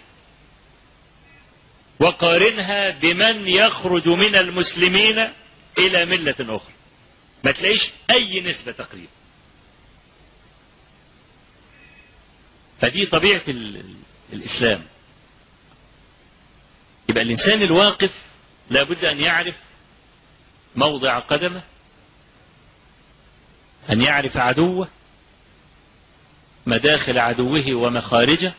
وقارنها بمن يخرج من المسلمين إلى ملة أخرى، ما تلاقيش أي نسبة تقريبا. فدي طبيعة الإسلام. يبقى الإنسان الواقف لابد أن يعرف موضع قدمه، أن يعرف عدوه، مداخل عدوه ومخارجه،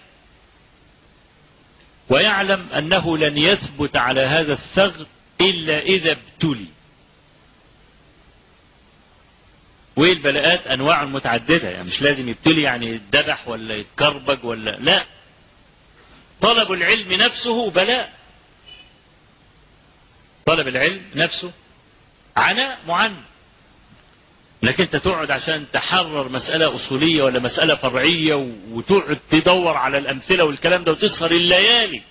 ويعلم أنه لن يثبت على هذا الثغر إلا إذا ابتلي. والبلاءات أنواع متعددة، يعني مش لازم يبتلي يعني يتذبح ولا يتكربج ولا لا. طلب العلم نفسه بلاء، طلب العلم نفسه عناء معن. لكن انت تقعد عشان تحرر مسألة أصولية ولا مسألة فرعية وتقعد تدور على الأمثلة والكلام ده وتسهر الليالي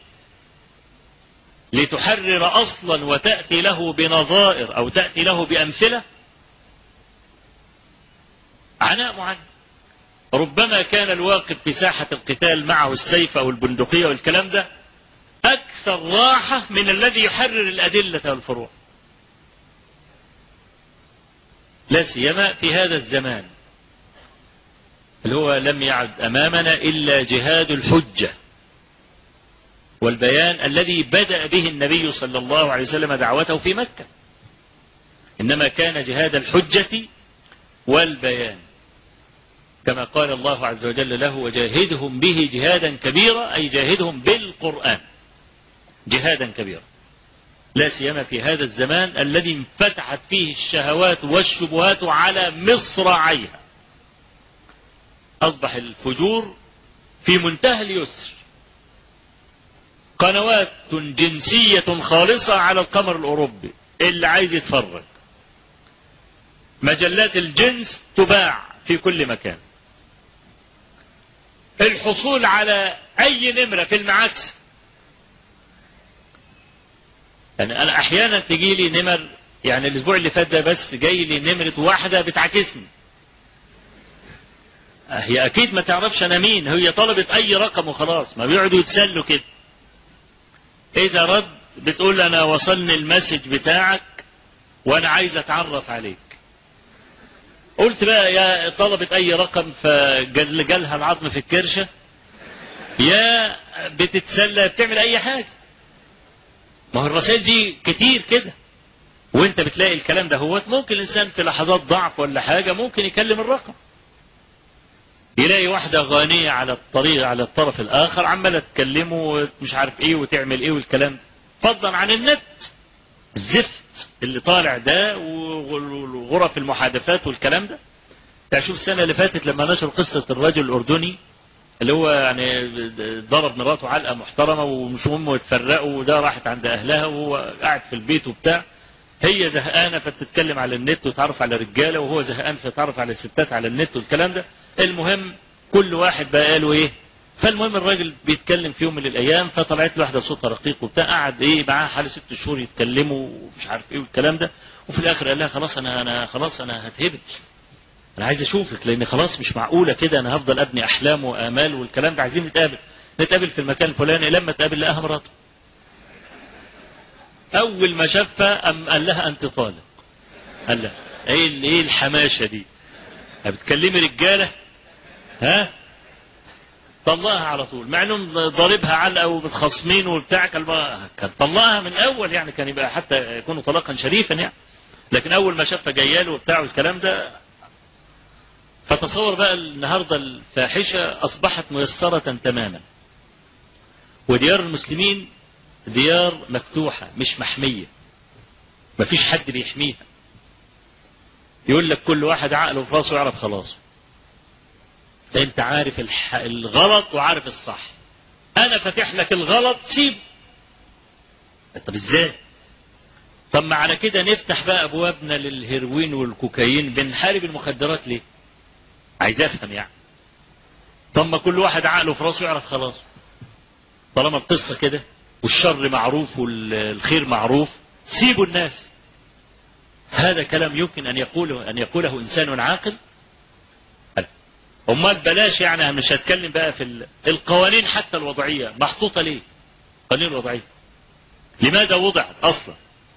لتحرر أصلا وتأتي له بنظائر أو تأتي له بأمثلة، عناء معن. ربما كان الواقف في ساحة القتال معه السيف أو البندقية والكلام ده أكثر راحة من الذي يحرر الأدلة والفروع، لا سيما في هذا الزمان اللي هو لم يعد أمامنا إلا جهاد الحجة والبيان الذي بدأ به النبي صلى الله عليه وسلم دعوته في مكة. إنما كان جهاد الحجة والبيان، كما قال الله عز وجل له وجاهدهم به جهادا كبيرا، أي جاهدهم بالقرآن جهادا كبيرا، لا سيما في هذا الزمان الذي انفتحت فيه الشهوات والشبهات على مصراعيها. أصبح الفجور في منتهى اليسر، قنوات جنسية خالصة على القمر الأوروبي اللي عايز يتفرج، مجلات الجنس تباع في كل مكان، الحصول على أي نمرة في المعاكس. يعني أنا أحيانا تجي لي نمر، يعني الأسبوع اللي فات ده بس جاي لي نمرة واحدة بتعاكسني. هي أكيد ما تعرفش أنا مين، هي طلبت أي رقم وخلاص، ما بيقعدوا يتسلوا كده. إذا رد بتقول أنا وصلني المسج بتاعك وأنا عايز أتعرف عليك. قلت بقى يا طلبت أي رقم فجالها العظم في الكرشة، يا بتتسلى بتعمل أي حاجة. ما هو الرسائل دي كتير كده، وانت بتلاقي الكلام ده. هو ممكن الإنسان في لحظات ضعف ولا حاجة ممكن يكلم الرقم، يلاقي واحدة غانية على الطريق على الطرف الآخر عمالة تكلمه مش عارف ايه وتعمل ايه والكلام، فضلا عن النت الزفت اللي طالع ده وغرف المحادثات والكلام ده. يعني شوف السنة اللي فاتت لما نشر قصة الرجل الأردني اللي هو يعني ضرب مراته علقة محترمة ومش هم يتفرقوا، وده راحت عند أهلها وهو قاعد في البيت وبتاع، هي زهقانة فبتتكلم على النت وتعرف على رجالة، وهو زهقان فتعرف على الستات على النت والكلام ده. المهم كل واحد بقى قالوا ايه. فالمهم الراجل بيتكلم في يوم من الأيام فطلعت له واحدة صوتها رقيق وبتاع، قعد ايه معاها حوالي 6 شهور يتكلموا ومش عارف ايه والكلام ده. وفي الآخر قال لها خلاص أنا هتهبل، أنا عايز أشوفك لأن خلاص مش معقولة كده، أنا هفضل أبني أحلام وآمال والكلام ده، عايزين نتقابل في المكان الفلاني. لما تقابل لقاها مراته، أول ما شافها قال لها أنت طالق. قال لها إيه الحماشة دي؟ بتكلمي رجالة؟ ها؟ طلقها على طول، مع انهم ضاربها علقه ومتخاصمين وبتاع، كان طلقها من اول، يعني كان يبقى حتى يكونوا طلاقا شريفا يعني. لكن اول ما شافها جايه له وبتاع والكلام ده. فتصور بقى النهارده الفاحشه اصبحت ميسره تماما، وديار المسلمين ديار مفتوحة مش محمية، مفيش حد بيحميها. يقول لك كل واحد عقله في راسه يعرف خلاص. انت عارف الغلط وعارف الصح، انا فاتح لك الغلط سيب. طب ازاي؟ طب ما على كده نفتح بقى ابوابنا للهيروين والكوكايين، بنحارب المخدرات ليه؟ عايز افهم يعني. طب ما كل واحد عقله في راسه يعرف خلاص، طالما القصة كده والشر معروف والخير معروف سيبوا الناس. هذا كلام يمكن أن يقوله إنسان عاقل؟ امال بلاش يعني، مش هتكلم بقى في القوانين حتى الوضعية محطوطة ليه؟ القوانين الوضعية لماذا وضعت أصلا؟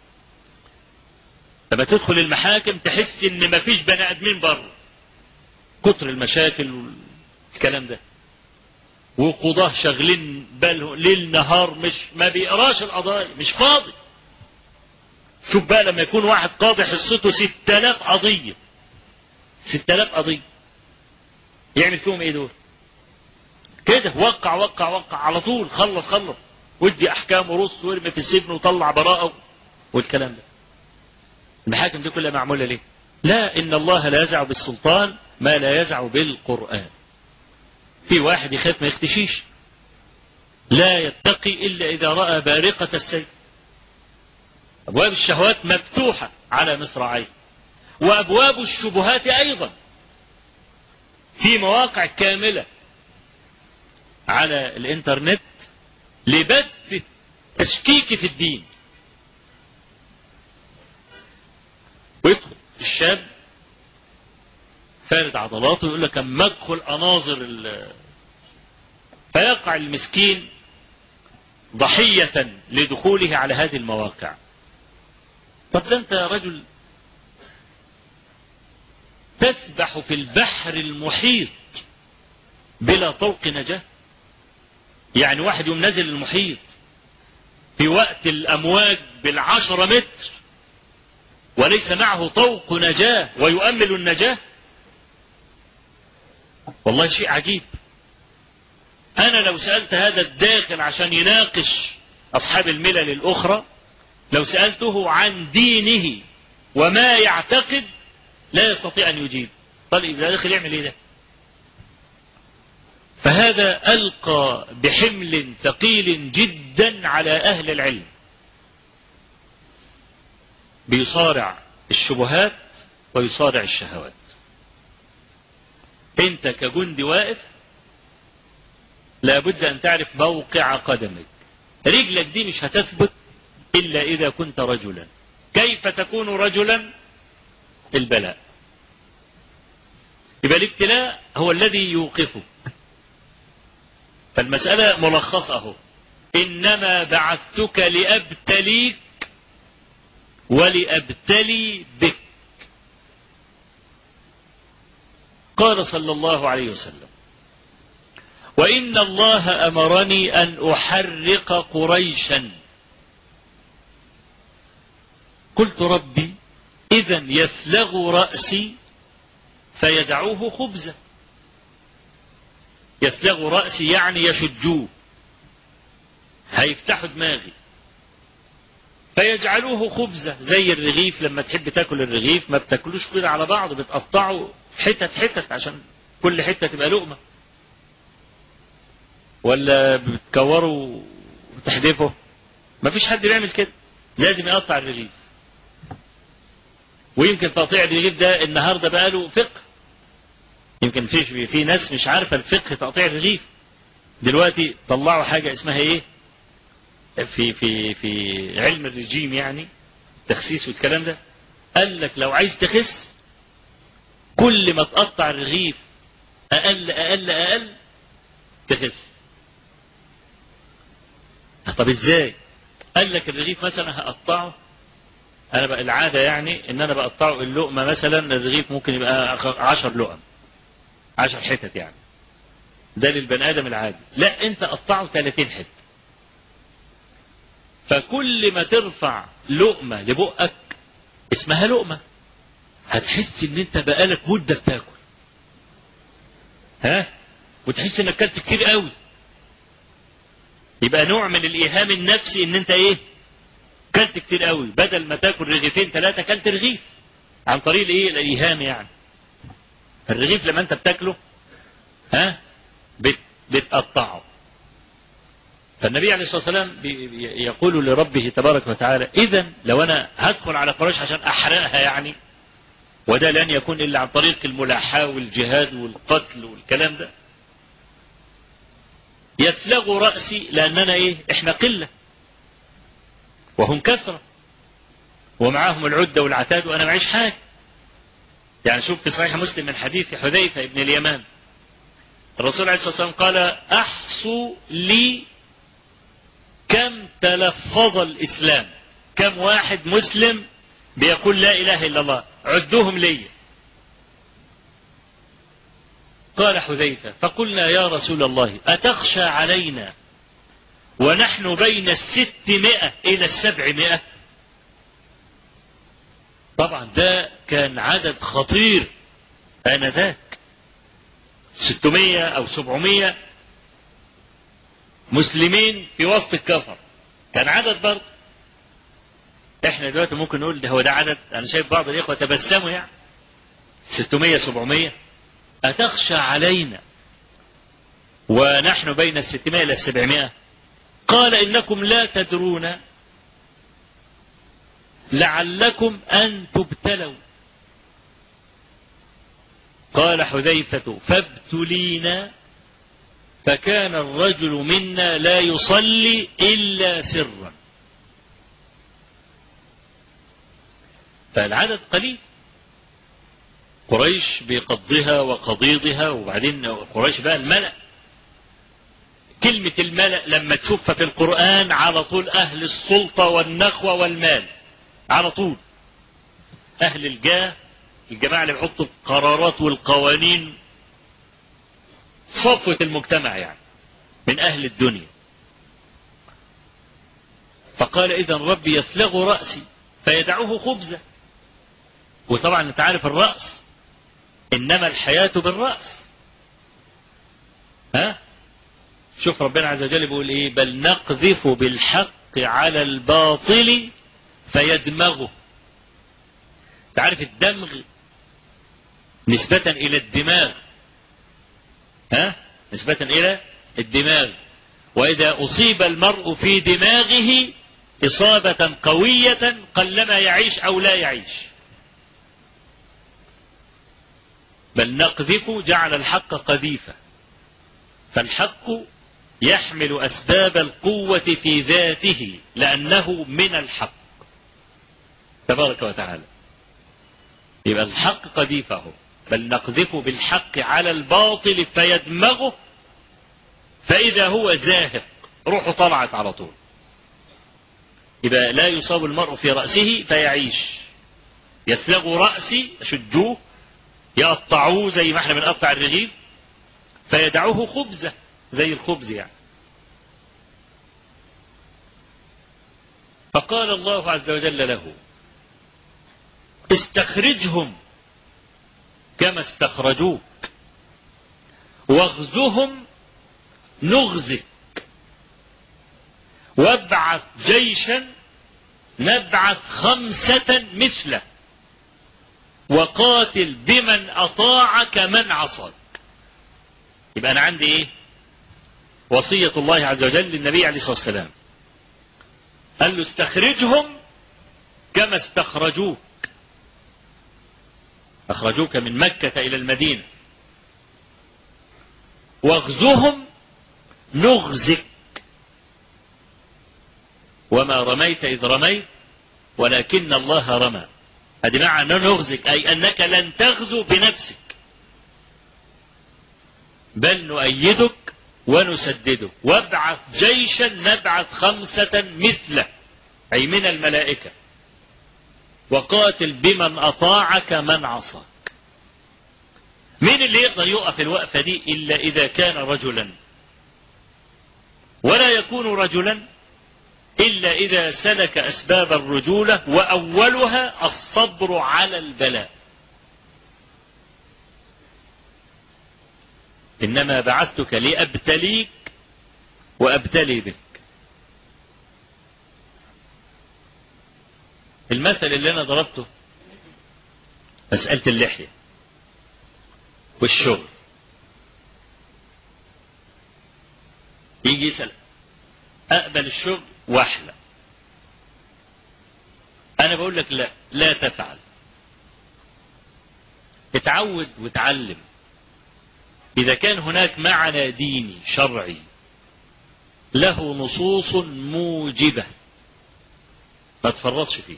لما تدخل المحاكم تحس إن مفيش بني آدمين بره، كتر المشاكل والكلام ده، وقضاه شغلين بالهم ليل نهار، مش ما بيقراش القضايا، مش فاضي. شوف بقى لما يكون واحد قاضي حصته 6000 قضية، 6000 قضية، يعمل فيهم ايه دول؟ كده وقع وقع وقع على طول، خلص خلص، ودي احكام ورص وارمي في السجن وطلع براءة والكلام ده. المحاكم دي كلها معمولة ليه؟ لا، ان الله لا يزع بالسلطان ما لا يزع بالقرآن. في واحد يخاف ما يختشيش، لا يتقي إلا إذا رأى بارقة السيف. أبواب الشهوات مفتوحة على مصراعيه، وأبواب الشبهات أيضا في مواقع كاملة على الإنترنت لبث التشكيك في الدين. ويدخل الشاب فارد عضلاته يقول لك اما ادخل اناظر فيقع المسكين ضحية لدخوله على هذه المواقع. طب ده انت يا رجل تسبح في البحر المحيط بلا طوق نجاة. يعني واحد يوم نزل المحيط في وقت الامواج بال10 متر وليس معه طوق نجاة ويؤمل النجاة. والله شيء عجيب. أنا لو سألت هذا الداخل عشان يناقش أصحاب الملل الأخرى، لو سألته عن دينه وما يعتقد لا يستطيع أن يجيب. طيب إذا داخل يعمل إيه ده؟ فهذا ألقى بحمل ثقيل جدا على أهل العلم، بيصارع الشبهات ويصارع الشهوات. انت كجندي واقف لابد ان تعرف موقع قدمك. رجلك دي مش هتثبت الا اذا كنت رجلا. كيف تكون رجلا؟ البلاء. يبقى الابتلاء هو الذي يوقفك. فالمسألة ملخصة، انما بعثتك لابتليك ولابتلي بك. قال صلى الله عليه وسلم: وإن الله أمرني أن أحرق قريشا. قلت ربي إذن يثلغ رأسي فيدعوه خبزا. يثلغ رأسي يعني يشجوه، هيفتحوا دماغي، فيجعلوه خبزة زي الرغيف. لما تحب تاكل الرغيف ما بتاكلوش كده على بعض، بتقطعه حتت حتت عشان كل حتة تبقى لقمة، ولا بتكوره وتحدفه؟ ما فيش حد بيعمل كده، لازم يقطع الرغيف. ويمكن تقطيع الرغيف ده النهارده بقى له فقه. يمكن في ناس مش عارفة الفقه تقطيع الرغيف. دلوقتي طلعوا حاجة اسمها ايه في علم الرجيم، يعني تخسيس والكلام ده. قال لك لو عايز تخس كل ما تقطع الرغيف اقل اقل اقل تخس. طب ازاي؟ قال لك الرغيف مثلا هقطعه، انا بقى العادة يعني ان انا بقطعه اللقمة مثلا، الرغيف ممكن يبقى 10 لقم، 10 حتت يعني، ده للبني ادم العادي. لا، انت قطعه 30 حتة. فكل ما ترفع لقمة لبقك اسمها لقمة، هتحس ان انت بقالك مدة بتاكل، وتحس انك كلت كتير قوي. يبقى نوع من الإيهام النفسي ان انت ايه، كلت كتير قوي، بدل ما تاكل رغيفين ثلاثة كلت رغيف، عن طريق الايه، الإيهام يعني. الرغيف لما انت بتاكله بتقطعه. فالنبي عليه الصلاة والسلام يقول لربه تبارك وتعالى إذا لو أنا هدخل على قريش عشان أحرقها يعني، وده لن يكون إلا عن طريق الملاحاة والجهاد والقتل والكلام ده، يفلغ رأسي لأننا إيه، إحنا قلة وهم كثرة ومعاهم العدة والعتاد وأنا معيش حاجة. يعني شوف في صحيح مسلم من حديث حذيفة ابن اليمان، الرسول عليه الصلاة والسلام قال أحصوا لي كم تلفظ الإسلام، كم واحد مسلم بيقول لا إله إلا الله، عدوهم لي. قال حذيفة فقلنا يا رسول الله أتخشى علينا ونحن بين 600 إلى 700؟ طبعا ده كان عدد خطير آنذاك، 600 أو 700 مسلمين في وسط الكفر، كان عدد برضه. احنا دلوقتي ممكن نقول ده هو ده عدد، انا شايف بعض الاخوه تبسموا يعني 600 700. أتخشى علينا ونحن بين 600 إلى 700؟ قال إنكم لا تدرون لعلكم أن تبتلوا. قال حذيفة فابتلينا، فكان الرجل منا لا يصلي إلا سرا. فالعدد قليل، قريش بقضها وقضيضها، وبعدين قريش بقى الملأ. كلمة الملأ لما تشوفها في القرآن على طول أهل السلطة والنخوة والمال، على طول أهل الجاه، الجماعة اللي بيحطوا القرارات والقوانين، صفوة المجتمع يعني من أهل الدنيا. فقال إذا ربي يفلغ رأسي فيدعوه خبزة. وطبعا انت عارف الرأس، إنما الحياة بالرأس. شوف ربنا عز وجل بيقول إيه، بل نقذف بالحق على الباطل فيدمغه. تعرف الدمغ نسبة إلى الدماغ، نسبة إلى الدماغ. وإذا أصيب المرء في دماغه إصابة قوية قلما يعيش أو لا يعيش. بل نقذف جعل الحق قذيفة، فالحق يحمل أسباب القوة في ذاته لأنه من الحق تبارك وتعالى. يبقى الحق قذيفه، بل نقذف بالحق على الباطل فيدمغه فإذا هو زاهق، روحه طلعت على طول. يبقى لا يصاب المرء في رأسه فيعيش. يفلغ رأسي، يشجوه يقطعوه زي ما احنا بنقطع الرغيف، فيدعوه خبزة زي الخبز يعني. فقال الله عز وجل له استخرجهم كما استخرجوك واغزهم نغزك وابعث جيشا نبعث 5 مثله وقاتل بمن أطاعك من عصاك. يبقى أنا عندي إيه؟ وصية الله عز وجل للنبي عليه الصلاة والسلام، قال له استخرجهم كما استخرجوك، أخرجوك من مكة إلى المدينة، واغزهم نغزك وما رميت إذ رميت ولكن الله رمى. هذه معنى نغزك، أي أنك لن تغزو بنفسك بل نؤيدك ونسددك. وابعث جيشا نبعث 5 مثله أي من الملائكة، وقاتل بمن أطاعك من عصاك. مين اللي يقدر يقف الوقفة دي إلا إذا كان رجلا، ولا يكون رجلا إلا إذا سلك أسباب الرجولة، وأولها الصبر على البلاء. إنما بعثتك لأبتليك وأبتلي بك. المثل اللي انا ضربته مسألة اللحية والشغل، يجي يسأل اقبل الشغل واحلى، انا بقول لك لا، لا تفعل، اتعود وتعلم. اذا كان هناك معنى ديني شرعي له نصوص موجبة ما تفرطش فيه،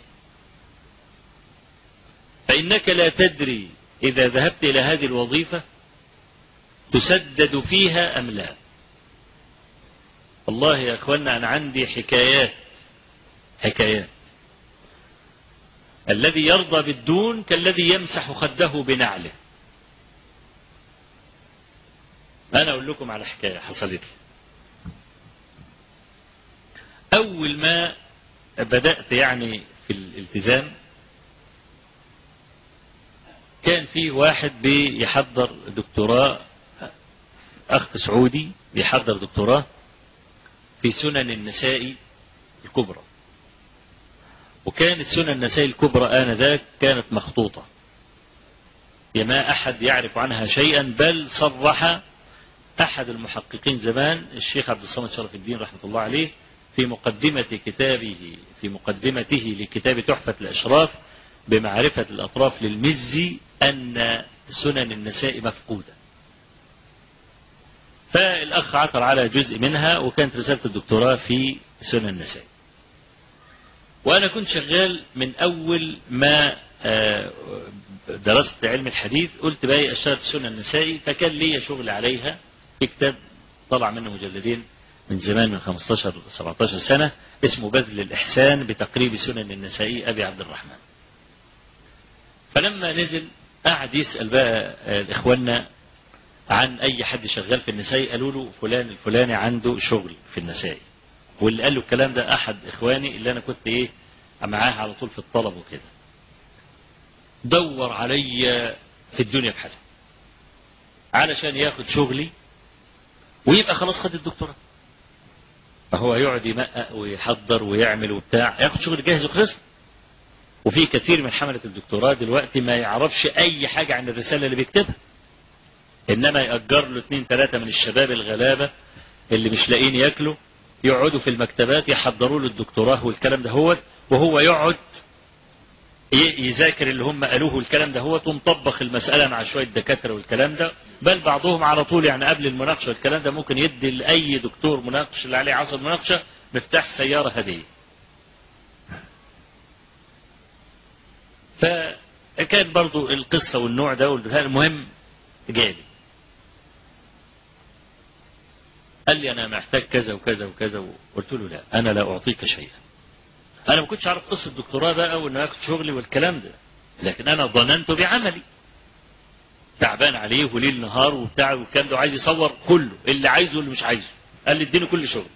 فإنك لا تدري إذا ذهبت إلى هذه الوظيفة تسدد فيها أم لا. والله يا أخوانا أنا عندي حكايات. الذي يرضى بالدون كالذي يمسح خده بنعله. أنا أقول لكم على حكاية حصلت لي. أول ما بدأت يعني في الالتزام كان في واحد بيحضر دكتوراه، أخ سعودي بيحضر دكتوراه في سنن النسائي الكبرى، وكانت سنن النسائي الكبرى آنذاك كانت مخطوطة، ما أحد يعرف عنها شيئا، بل صرح أحد المحققين زمان الشيخ عبد الصمد شرف الدين رحمة الله عليه في مقدمته لكتاب تحفة الأشراف بمعرفة الأطراف للمزي أن سنن النساء مفقودة. فالأخ عثر على جزء منها، وكانت رسالة الدكتوراه في سنن النساء. وأنا كنت شغال من أول ما درست علم الحديث، قلت بقى أشتغل في سنن النساء، فكان لي شغل عليها في كتاب طلع منه مجلدين من زمان، من 15-17 سنة، اسمه بذل الإحسان بتقريب سنن النسائي أبي عبد الرحمن. فلما نزل قعد يسأل بقى الإخواننا عن أي حد شغال في النسائي، قالوا له فلان الفلاني عنده شغل في النسائي. واللي قال له الكلام ده أحد إخواني اللي أنا كنت معاه على طول في الطلب وكده. دور علي في الدنيا بحالها علشان ياخد شغلي ويبقى خلاص خد الدكتوراه. فهو يقعد يمقق ويحضر ويعمل وبتاع، ياخد شغل جاهز وخلص. وفي كثير من حملة الدكتوراه دلوقتي ما يعرفش أي حاجة عن الرسالة اللي بيكتبها، إنما يأجر له 2-3 من الشباب الغلابة اللي مش لاقين ياكلوا، يقعدوا في المكتبات يحضروا له الدكتوراه والكلام ده هو، وهو يقعد يذاكر اللي هم قالوه والكلام ده هو، ومطبخ المسألة مع شوية دكاترة والكلام ده. بل بعضهم على طول يعني قبل المناقشة والكلام ده ممكن يدي لأي دكتور مناقش اللي عليه عصر مناقشة مفتاح سيارة هدية. فكان برضو القصة والنوع ده المهم جالي قال لي أنا محتاج كذا وكذا وكذا، وقلت له لا، أنا لا أعطيك شيئا. أنا ما كنتش عارف قصة الدكتوراه بقى وإنه ياخد شغلي والكلام ده، لكن أنا ظننت بعملي تعبان عليه وليل نهار وبتاع والكلام ده، وعايز يصور كله اللي عايزه واللي مش عايزه. قال لي اديني كل شغل.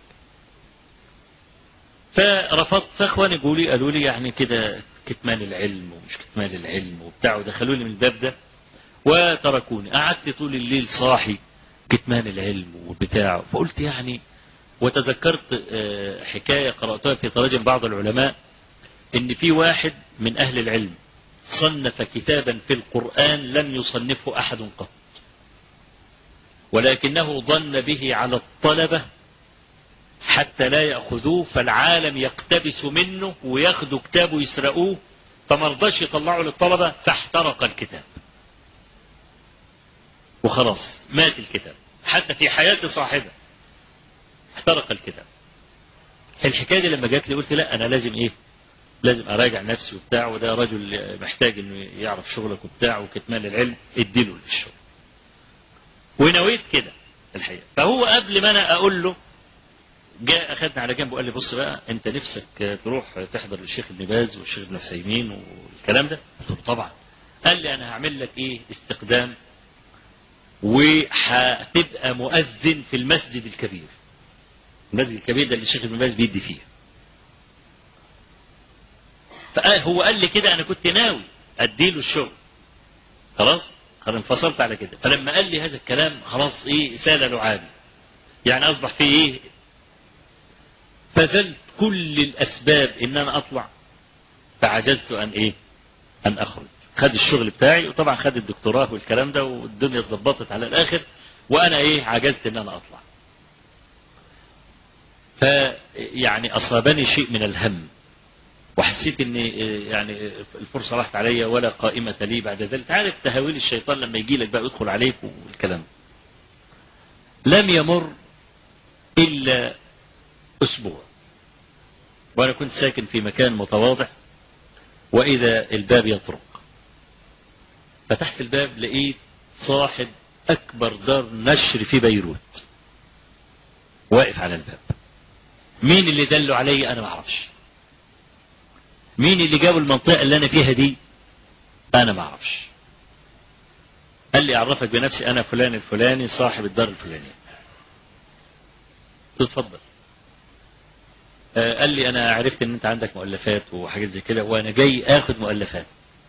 فرفضت. فاخواني قالوا لي يعني كده كتمان العلم ومش كتمان العلم وبتاع، ودخلوني من الباب ده وتركوني. قعدت طول الليل صاحي كتمان العلم وبتاع. فقلت يعني، وتذكرت حكاية قرأتها في تراجم بعض العلماء، ان في واحد من اهل العلم صنف كتابا في القرآن لم يصنفه احد قط، ولكنه ظن به على الطلبة حتى لا يأخذوه، فالعالم يقتبس منه وياخدوا كتابه يسرقوه، فمرضاش يطلعوا للطلبة، فاحترق الكتاب وخلاص مات الكتاب حتى في حياة صاحبه، احترق الكتاب. الحكاية دي لما جات لي قلت لا، أنا لازم أراجع نفسي وبتاع، وده رجل محتاج إنه يعرف شغلك وبتاع وكتمان العلم، اديله الشغل. ونويت كده الحقيقة. فهو قبل ما أنا أقول له جاء أخذنا على جنب وقال لي بص بقى، أنت نفسك تروح تحضر للشيخ ابن باز والشيخ ابن عثيمين والكلام ده؟ قلت له طبعا. قال لي أنا هعمل لك استقدام، وهتبقى مؤذن في المسجد الكبير. المسجد الكبير ده اللي الشيخ ابن باز بيدي فيه. فهو قال لي كده، أنا كنت ناوي أديله الشغل خلاص انفصلت على كده. فلما قال لي هذا الكلام خلاص سال لعابي، يعني أصبح فيه بذلت كل الأسباب إن أنا أطلع، فعجزت أن أخرج. خد الشغل بتاعي، وطبعا خد الدكتوراه والكلام ده، والدنيا اتظبطت على الآخر، وأنا عجزت إن أنا أطلع. فيعني أصابني شيء من الهم، وحسيت إن يعني الفرصة راحت عليا ولا قائمة لي بعد ذلك. تعرف تهاويل الشيطان لما يجي لك بقى يدخل عليك والكلام. لم يمر إلا أسبوع وأنا كنت ساكن في مكان متواضع، وإذا الباب يطرق. فتحت الباب لقيت صاحب أكبر دار نشر في بيروت واقف على الباب. مين اللي دله علي؟ أنا ما أعرفش. مين اللي جاب المنطقة اللي أنا فيها دي؟ أنا ما أعرفش. قال لي أعرفك بنفسي، أنا فلان الفلاني صاحب الدار الفلانية. تتفضل. قال لي أنا عرفت إن أنت عندك مؤلفات وحاجات زي كده، وأنا جاي آخد مؤلفات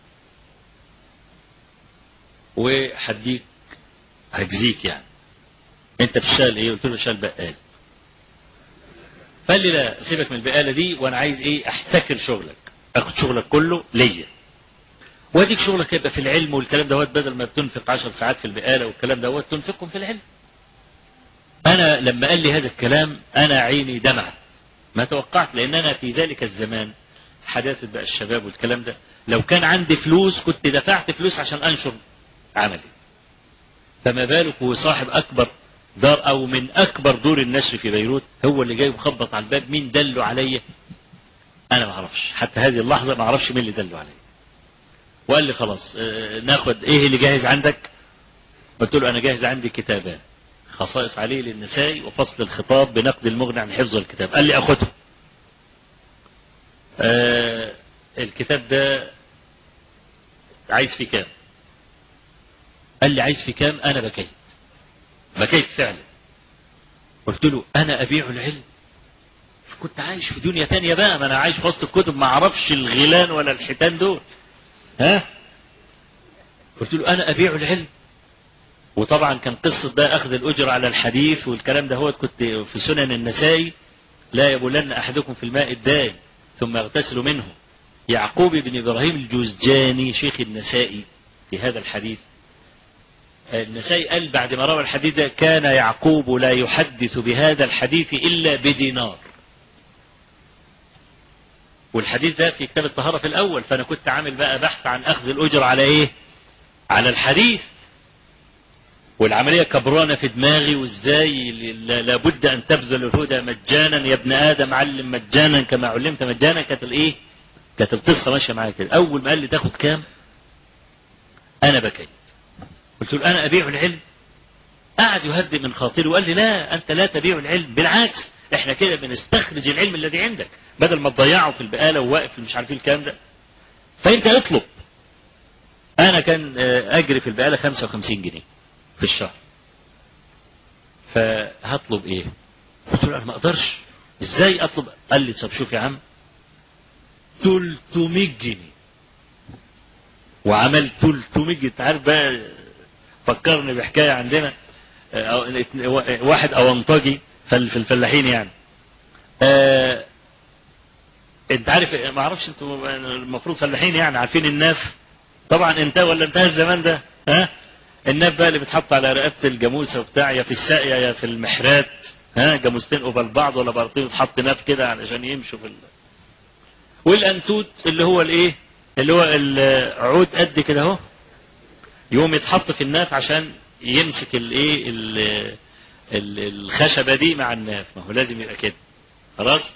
وحديك هجزيك. يعني أنت بتشتغل إيه؟ قلت له بشتغل بقال. قال لي لا، سيبك من البقالة دي، وأنا عايز أحتكر شغلك، أخد شغلك كله ليا، واديك شغلك يبقى في العلم والكلام دوت، بدل ما بتنفق 10 ساعات في البقالة والكلام دوت تنفقهم في العلم. أنا لما قال لي هذا الكلام أنا عيني دمعت، ما توقعت، لأن أنا في ذلك الزمان حداثة بقى الشباب والكلام ده، لو كان عندي فلوس كنت دفعت فلوس عشان أنشر عملي. فما بالك هو صاحب أكبر دار أو من أكبر دور النشر في بيروت، هو اللي جاي مخبط على الباب. مين دله عليا؟ أنا ما أعرفش، حتى هذه اللحظة ما أعرفش مين اللي دله عليا. وقال لي خلاص ناخد إيه اللي جاهز عندك؟ قلت له أنا جاهز عندي كتابان، خصائص علي للنسائي وفصل الخطاب بنقد المغني عن حفظ الكتاب. قال لي أخده. الكتاب ده عايز فيه كام؟ قال لي عايز فيه كام؟ أنا بكيت فعلا. قلت له أنا أبيع العلم؟ كنت عايش في دنيا تانية بقى، ما أنا عايش في وسط الكتب، ما أعرفش الغيلان ولا الحيتان دول. قلت له أنا أبيع العلم؟ وطبعا كان قصة بقى أخذ الأجر على الحديث والكلام ده. هو كنت في سنن النسائي لا يبولن أحدكم في الماء الدائم ثم يغتسل منه. يعقوب بن إبراهيم الجوزجاني شيخ النسائي في هذا الحديث، النسائي قال بعد ما روى الحديث ده: كان يعقوب لا يحدث بهذا الحديث إلا بدينار. والحديث ده في كتاب الطهارة في الأول، فأنا كنت عامل بقى بحث عن أخذ الأجر على على الحديث، والعملية كبرانة في دماغي، وإزاي لابد أن تبذل الهدى مجانا يا ابن آدم، علم مجانا كما علمت مجانا. كانت القصة ماشية معايا كده. أول ما قال لي تاخد كام أنا بكيت. قلت له أنا أبيع العلم؟ قعد يهدئ من خاطري وقال لي لا، أنت لا تبيع العلم، بالعكس احنا كده بنستخرج العلم الذي عندك بدل ما تضيعه في البقالة وواقف مش عارفين الكلام ده، فأنت اطلب. أنا كان أجري في البقالة 55 جنيه في الشهر، فهطلب ايه؟ قلت له انا ما اقدرش، ازاي اطلب؟ قال لي طب شوف يا عم، 300 جنيه. وعملت 300 جنيه. تعرف بقى فكرني بحكايه عندنا، واحد اونطجي في الفلاحين يعني. انت عارف، ما اعرفش انتوا المفروض فلاحين يعني عارفين الناف طبعا، انتهى الزمان ده. الناف بقى اللي بتحط على رقبة الجاموسة وبتاع، يا في الساقية يا في المحرات، جاموستين قبال بعض ولا بارتين، تحط ناف كده علشان يمشوا في والأنتوت اللي هو اللي هو العود قد كده اهو، يوم يتحط في الناف عشان يمسك الخشبة دي مع الناف، ما هو لازم يبقى كده خلاص.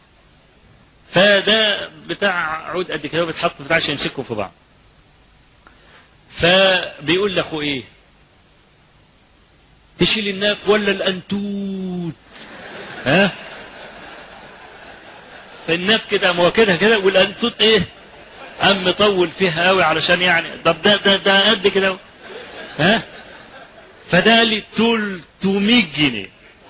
فده بتاع عود قد كده بيتحط بتاع عشان يمسكوا في بعض. فبيقول لاخوه ايه، تشيل الناف ولا الانتوت؟ فالناف كده قام واخدها كده، والانتوت قام مطول فيها قوي علشان يعني طب ده قد كده فده قال لي 300 جنيه.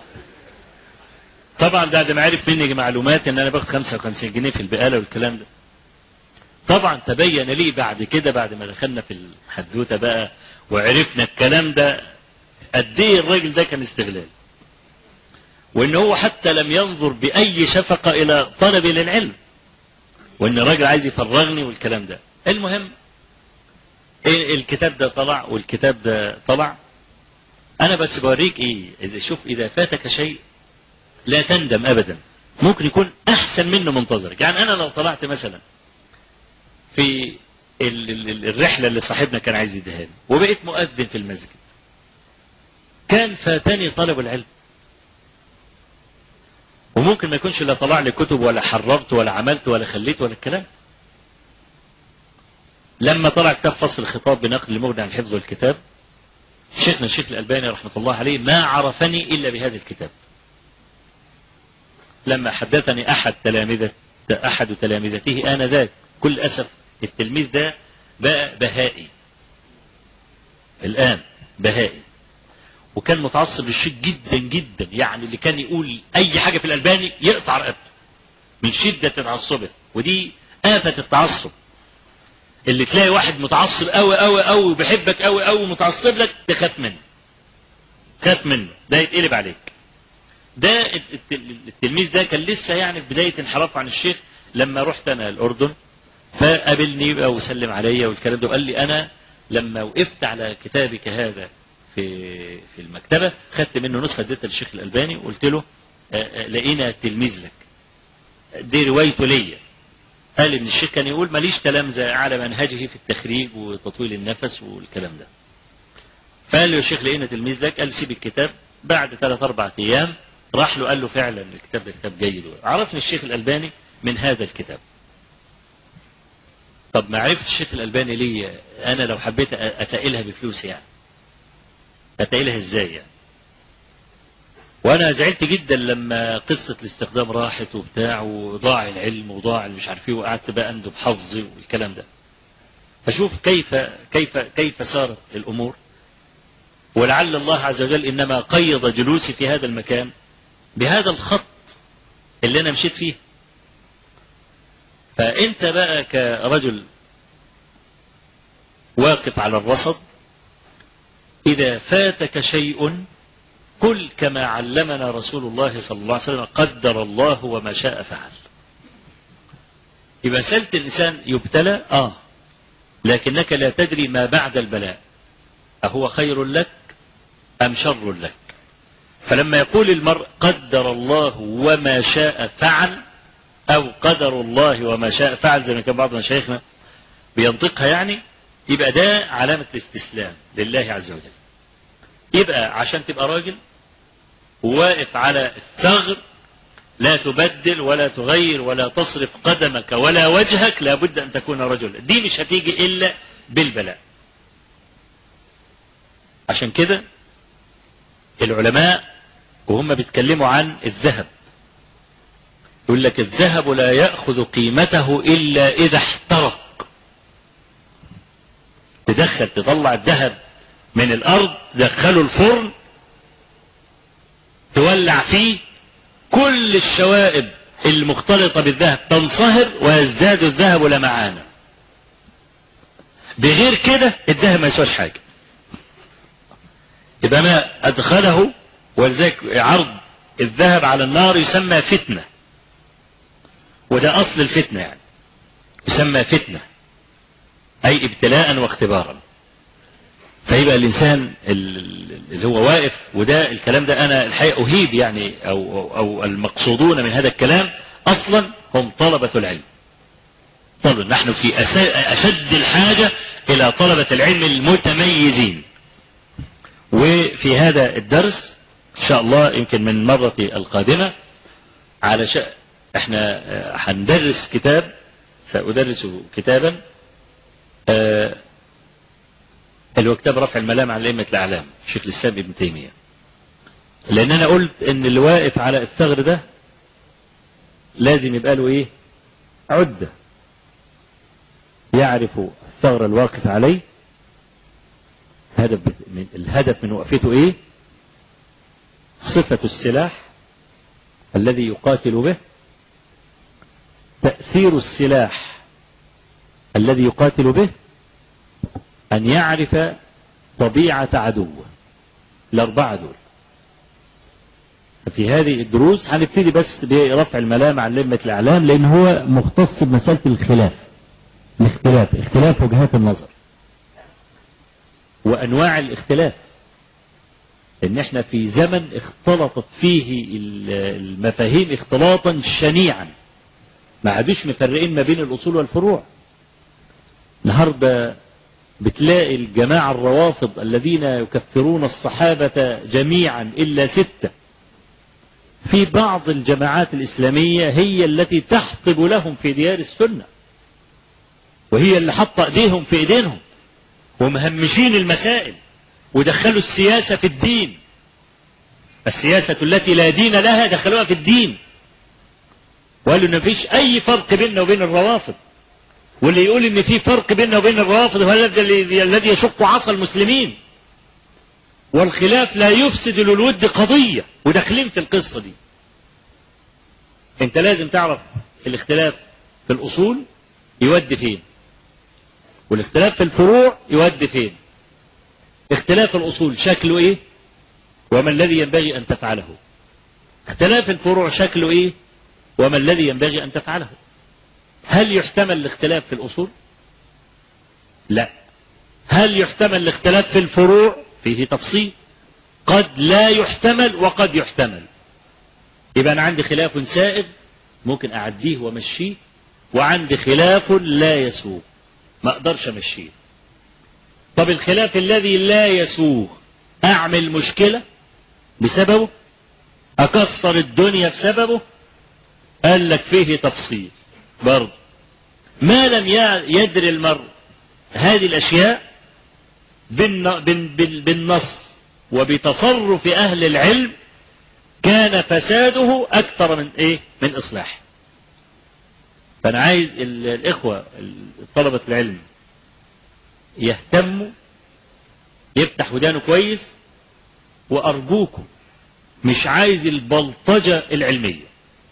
طبعا بعد ما عرف مني معلومات ان انا باخد 55 جنيه في البقاله والكلام ده، طبعا تبين لي بعد كده، بعد ما دخلنا في الحدوته بقى وعرفنا الكلام ده، قد ايه الراجل ده كان استغلال، وان هو حتى لم ينظر باي شفقه الى طلبي للعلم، وان الراجل عايز يفرغني والكلام ده. المهم الكتاب ده طلع والكتاب ده طلع. انا بس بوريك ايه، شوف اذا فاتك شيء لا تندم ابدا، ممكن يكون احسن منه منتظرك. يعني انا لو طلعت مثلا في الرحلة اللي صاحبنا كان عايز يديها لي وبقيت مؤذن في المسجد، كان فاتني طلب العلم، وممكن ما يكونش لا طلع لي كتب ولا حررت ولا عملت ولا خليت ولا الكلام. لما طلع كتاب فصل الخطاب بنقل المغني عن الحفظ والكتاب، شيخنا الشيخ الألباني رحمة الله عليه ما عرفني إلا بهذا الكتاب. لما حدثني أحد تلامذته آنذاك، كل أسف التلميذ ده بقى بهائي الآن، بهائي، وكان متعصب للشيخ جدا جدا، يعني اللي كان يقول أي حاجة في الألباني يقطع رقبته من شدة تعصبه. ودي آفة التعصب، اللي تلاقي واحد متعصب أوي أوي أوي وبيحبك أوي أوي متعصب لك، تخاف منه، خاف منه، ده يتقلب عليك. ده التلميذ ده كان لسه يعني في بداية انحرافه عن الشيخ. لما رحت أنا الأردن فقابلني بقى وسلم عليا والكلام ده، وقال لي أنا لما وقفت على كتابك هذا في المكتبة خدت منه نسخة اديتها للشيخ الألباني وقلت له لقينا تلميذ لك، دي روايته ليا. قال ان الشيخ كان يقول ماليش تلامذة على منهجه في التخريج وتطويل النفس والكلام ده. فقال له يا شيخ لقينا تلميذ لك، قال سيب الكتاب. بعد 3-4 ايام راح له قال له فعلا الكتاب ده كتاب جيد. عرفني الشيخ الألباني من هذا الكتاب. طب ما عرفت الشيخ الألباني ليه؟ انا لو حبيت اتقلها بفلوس يعني اتقلها ازاي يعني؟ وانا زعلت جدا لما قصة الاستخدام راحت وبتاع وضاع العلم وضاع مش عارف ايه، وقعدت بقى اندب حظي والكلام ده. فشوف كيف سارت الامور. ولعل الله عز وجل انما قيض جلوسي في هذا المكان بهذا الخط اللي انا مشيت فيه. فانت بقى كرجل واقف على الرصد، اذا فاتك شيء قل كما علمنا رسول الله صلى الله عليه وسلم قدر الله وما شاء فعل. يبقى سألت الإنسان يبتلى لكنك لا تدري ما بعد البلاء أهو خير لك أم شر لك. فلما يقول المرء قدر الله وما شاء فعل أو قدر الله وما شاء فعل زي ما كان بعض مشايخنا بينطقها يعني، يبقى ده علامة الاستسلام لله عز وجل. يبقى عشان تبقى راجل واقف على الثغر، لا تبدل ولا تغير ولا تصرف قدمك ولا وجهك، لابد أن تكون رجلا. دي مش هتيجي إلا بالبلاء. عشان كده العلماء وهم بيتكلموا عن الذهب يقول لك الذهب لا يأخذ قيمته إلا إذا احترق. تطلع الذهب من الأرض، دخله الفرن، تولع فيه، كل الشوائب المختلطة بالذهب تنصهر ويزداد الذهب لمعانا. بغير كده الذهب ما يسواش حاجة. يبقى ما أدخله، ولذلك عرض الذهب على النار يسمى فتنة، وده أصل الفتنة يعني، يسمى فتنة أي ابتلاء واختبارا. فيبقى الإنسان اللي هو واقف، وده الكلام ده أنا الحقيقة أهيب يعني أو المقصودون من هذا الكلام أصلا هم طلبة العلم. طبعا نحن في أشد الحاجة إلى طلبة العلم المتميزين. وفي هذا الدرس إن شاء الله يمكن من مرة القادمة احنا هندرس كتاب، سأدرس كتابا اللي هو كتاب رفع الملام عن أئمة الأعلام شيخ الإسلام ابن تيمية. لأن أنا قلت إن اللي واقف على الثغر ده لازم يبقى له إيه؟ عدة، يعرف الثغر الواقف عليه الهدف من وقفته إيه؟ صفة السلاح الذي يقاتل به، تأثير السلاح الذي يقاتل به، أن يعرف طبيعة عدوه. الأربعة دول في هذه الدروس هنبتدي بس برفع الملام عن لمة الإعلام، لأن هو مختص بمسألة اختلاف وجهات النظر وأنواع الاختلاف. إن احنا في زمن اختلطت فيه المفاهيم اختلاطا شنيعا، ما عادوش مفرقين ما بين الأصول والفروع. النهارده بتلاقي الجماعة الروافض الذين يكفرون الصحابة جميعا إلا 6 في بعض الجماعات الإسلامية هي التي تحطب لهم في ديار السنة، وهي اللي حط ايديهم في ايدينهم ومهمشين المسائل ودخلوا السياسة في الدين. السياسة التي لا دين لها دخلوها في الدين، وقالوا ان مفيش اي فرق بيننا وبين الروافض، واللي يقول ان في فرق بيننا وبين الروافض هو الذي يشق عصا المسلمين، والخلاف لا يفسد للود قضية، وداخلين في القصة دي. انت لازم تعرف الاختلاف في الاصول يودي فين، والاختلاف في الفروع يودي فين. اختلاف الاصول شكله ايه وما الذي ينبغي ان تفعله، اختلاف الفروع شكله ايه وما الذي ينبغي ان تفعله. هل يحتمل الاختلاف في الاصول؟ لا. هل يحتمل الاختلاف في الفروع؟ فيه تفصيل، قد لا يحتمل وقد يحتمل. يبقى انا عندي خلاف سائغ ممكن اعديه وامشيه، وعندي خلاف لا يسوغ ما اقدرش امشيه. طب الخلاف الذي لا يسوغ اعمل مشكلة بسببه، اكسر الدنيا بسببه؟ قال لك فيه تفصيل برضه. ما لم يدري المرء هذه الاشياء بالنص وبتصرف اهل العلم كان فساده اكثر من ايه؟ من اصلاح. فانا عايز الاخوة طلبة العلم يهتموا، يفتح ودانه كويس، وارجوكم مش عايز البلطجة العلمية،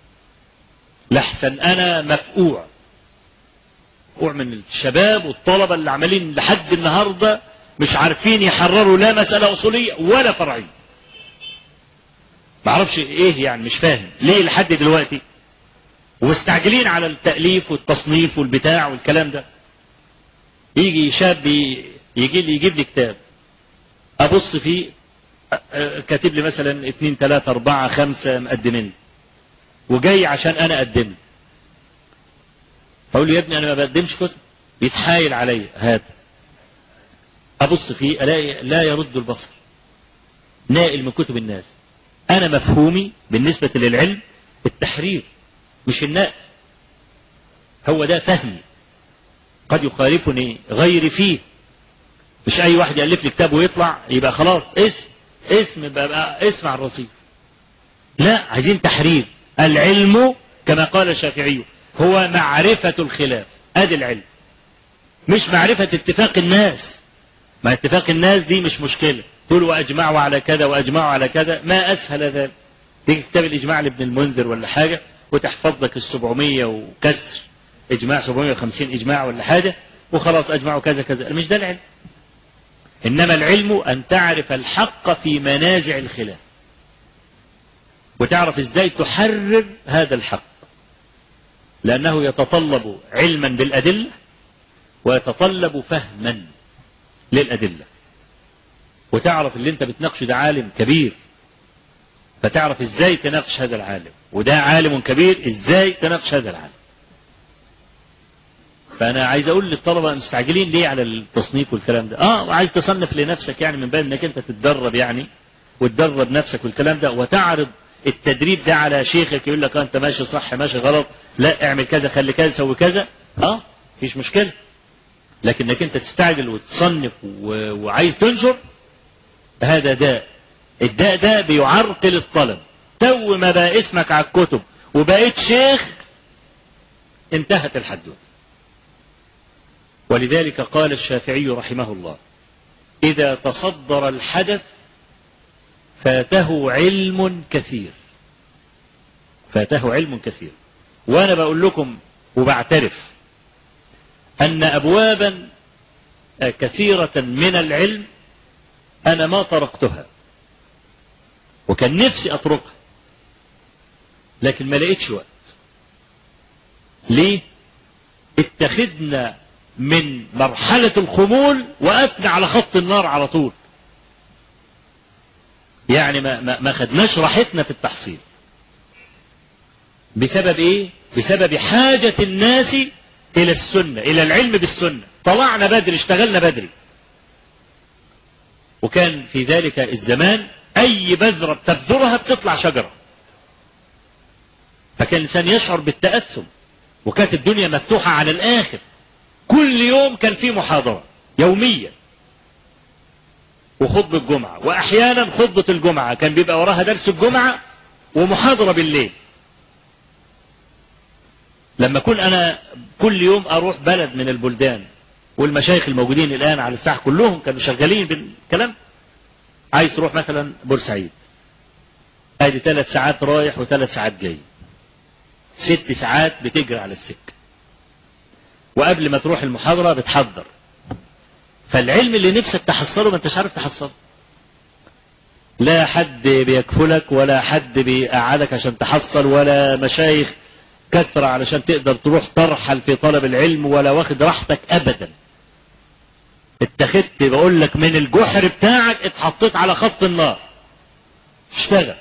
لحسن انا مفقوع من الشباب والطلبة اللي عمالين لحد النهاردة مش عارفين يحرروا لا مسألة اصولية ولا فرعية. معرفش ايه يعني، مش فاهم ليه لحد دلوقتي ومستعجلين على التأليف والتصنيف والبتاع والكلام ده. يجي شاب يجيب لي كتاب ابص فيه، كاتب لي مثلا 2 3 4 5 مقدمين، وجاي عشان انا اقدم. فاقول له يا ابني انا ما بقدمش كتب. يتحايل عليا هات. ابص فيه الاقي لا يرد البصر، نائل من كتب الناس. انا مفهومي بالنسبة للعلم التحرير مش النقل، هو ده فهمي، قد يخالفني غيري فيه. مش اي واحد يألف لي كتاب ويطلع يبقى خلاص اسم بقى اسم على الرصيف. لا، عايزين تحرير. العلم كما قال الشافعي هو معرفة الخلاف، ادي العلم، مش معرفة اتفاق الناس. مع اتفاق الناس دي مش مشكلة، تقول واجمعوا على كذا واجمعوا على كذا، ما اسهل ذلك. تيجي كتاب الاجماع لابن المنذر ولا حاجة وتحفظ لك 700 وكسر اجماع، 750 اجماع ولا حاجة، وخلاص اجمعوا كذا كذا. مش ده العلم. انما العلم ان تعرف الحق في منازع الخلاف، وتعرف ازاي تحرر هذا الحق، لانه يتطلب علما بالادلة ويتطلب فهما للادلة. وتعرف اللي انت بتناقشه ده عالم كبير، فتعرف ازاي تناقش هذا العالم، وده عالم كبير ازاي تناقش هذا العالم. فانا عايز اقول للطلبة مستعجلين ليه على التصنيف والكلام ده. وعايز تصنف لنفسك يعني من باب انك انت تتدرب يعني، وتدرب نفسك والكلام ده، وتعرض التدريب ده على شيخك يقول لك انت ماشي صح ماشي غلط، لا اعمل كذا خلي كذا سوي كذا، مفيش مشكلة. لكنك انت تستعجل وتصنف وعايز تنشر، هذا داء. الداء ده بيعرقل الطلب. تو ما بقى اسمك على الكتب وبقيت شيخ، انتهت الحدوث. ولذلك قال الشافعي رحمه الله إذا تصدر الحدث فاته علم كثير. فاته علم كثير. وأنا بقول لكم وبعترف أن أبوابا كثيرة من العلم أنا ما طرقتها، وكان نفسي أطرقها، لكن ما لقيتش وقت. ليه؟ اتخذنا من مرحلة الخمول وقفنا على خط النار على طول. يعني ما خدناش راحتنا في التحصيل. بسبب ايه؟ بسبب حاجة الناس الى السنة، الى العلم بالسنة. طلعنا بدري، اشتغلنا بدري. وكان في ذلك الزمان اي بذرة بتبذرها بتطلع شجرة. فكان الانسان يشعر بالتأثم، وكانت الدنيا مفتوحة على الاخر. كل يوم كان في محاضرة يوميا، وخطبة الجمعة، واحيانا خطبة الجمعة كان بيبقى وراها درس الجمعة ومحاضرة بالليل. لما كنت انا كل يوم اروح بلد من البلدان، والمشايخ الموجودين الان على الساحة كلهم كانوا شغالين بالكلام. عايز تروح مثلا بورسعيد، ادي 3 ساعات رايح و3 ساعات جاي، 6 ساعات بتجري على السكة. وقبل ما تروح المحاضرة بتحضر. فالعلم اللي نفسك تحصله ما انتش عارف تحصله. لا حد بيكفلك، ولا حد بيقعدك عشان تحصل، ولا مشايخ كثرة علشان تقدر تروح ترحل في طلب العلم، ولا واخد راحتك ابدا. اتخذت بقول لك من الجحر بتاعك، اتحطيت على خط النار. اشتغل.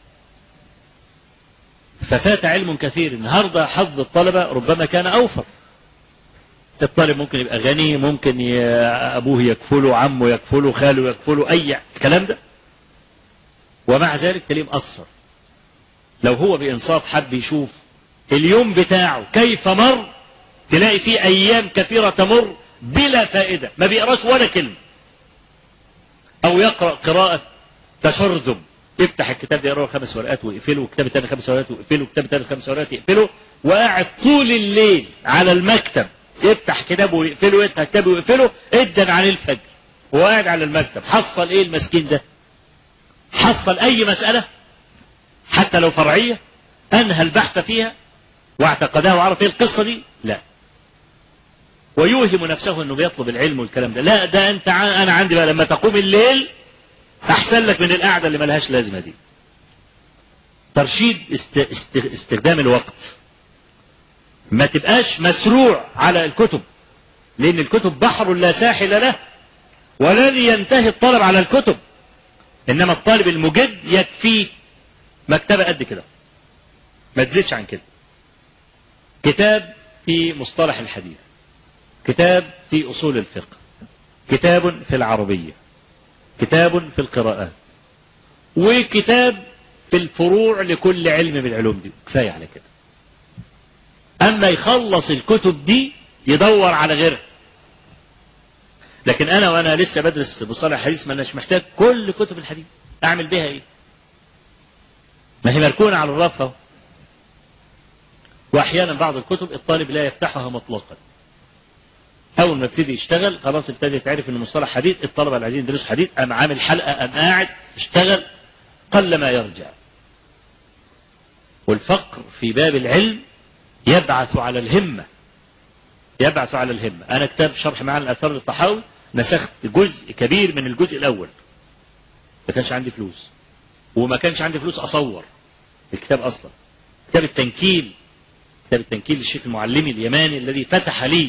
ففات علم كثير. النهارده حظ الطلبة ربما كان اوفر. الطالب ممكن يبقى غني، ممكن ابوه يكفله، عمه يكفله، خاله يكفله، اي الكلام ده، ومع ذلك تلاقيه مقصر. لو هو بإنصاف حب يشوف اليوم بتاعه كيف مر، تلاقي فيه ايام كثيرة تمر بلا فائدة، ما بيقراش ولا كلمة، او يقرأ قراءة تشرذم. يفتح الكتاب ده يقرأ 5 ورقات ويقفله، وكتاب تاني 5 ورقات ويقفله، وكتاب تاني 5 ورقات يقفله، وقاعد طول الليل على المكتب يفتح كتابه ويقفله، يفتح كتابه ويقفله، ادن عن الفجر وقاعد على المكتب. حصل ايه المسكين ده؟ حصل اي مسألة حتى لو فرعية انهى البحث فيها واعتقدها وعرف ايه القصة دي؟ لا. ويوهم نفسه انه بيطلب العلم والكلام ده. لا، ده انت انا عندي بقى لما تقوم الليل احسن لك من القعدة اللي ملهاش لازمة دي. ترشيد استخدام الوقت. ما تبقاش مسروع على الكتب، لان الكتب بحر لا ساحل له، ولن ينتهي الطالب على الكتب. انما الطالب المجد يكفيه مكتبة قد كده، ما تزيدش عن كده. كتاب في مصطلح الحديث، كتاب في اصول الفقه، كتاب في العربية، كتاب في القراءات، وكتاب في الفروع لكل علم من العلوم دي. كفاية على كده. اما يخلص الكتب دي يدور على غيرها. لكن انا وانا لسه بدرس مصطلح الحديث ما اناش محتاج كل كتب الحديث. اعمل بها ايه؟ ما هي مركونة على الرف اهو. واحيانا بعض الكتب الطالب لا يفتحها مطلقا. اول ما ابتدي يشتغل خلاص ابتدي يتعرف ان مصطلح حديث، الطلبه اللي عايزين يدرسوا حديث، ام عامل حلقه، ام قاعد اشتغل، قل ما يرجع. والفقر في باب العلم يبعث على الهمة، يبعث على الهمة. انا كتاب شرح معاني الاثار للطحاوي نسخت جزء كبير من الجزء الاول. ما كانش عندي فلوس، وما كانش عندي فلوس اصور الكتاب اصلا. كتاب التنكيل، كتاب التنكيل للشيخ المعلمي اليماني الذي فتح لي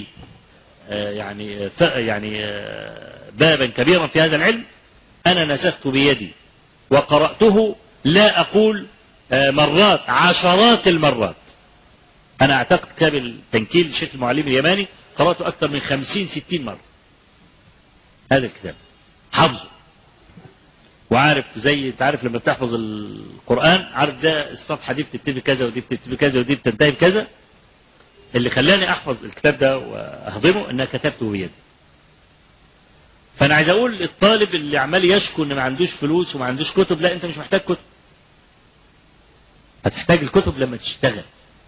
بابا كبيرا في هذا العلم. انا نسخت بيدي وقرأته، لا اقول مرات، عشرات المرات. انا اعتقد كتاب التنكيل للشيخ المعلمي اليماني قرأته اكثر من 50-60 مرة. هذا الكتاب حفظه، وعارف زي تعرف لما بتحفظ القرآن، عارف ده الصفحة دي بتكتب كذا، ودي بتكتب كذا، ودي بتنتهي بكذا. اللي خلاني احفظ الكتاب ده واهضمه ان كتبته بيدي. فانا عايز اقول الطالب اللي عمال يشكو ان ما عندوش فلوس وما عندوش كتب، لا، انت مش محتاج كتب. هتحتاج الكتب لما تشتغل،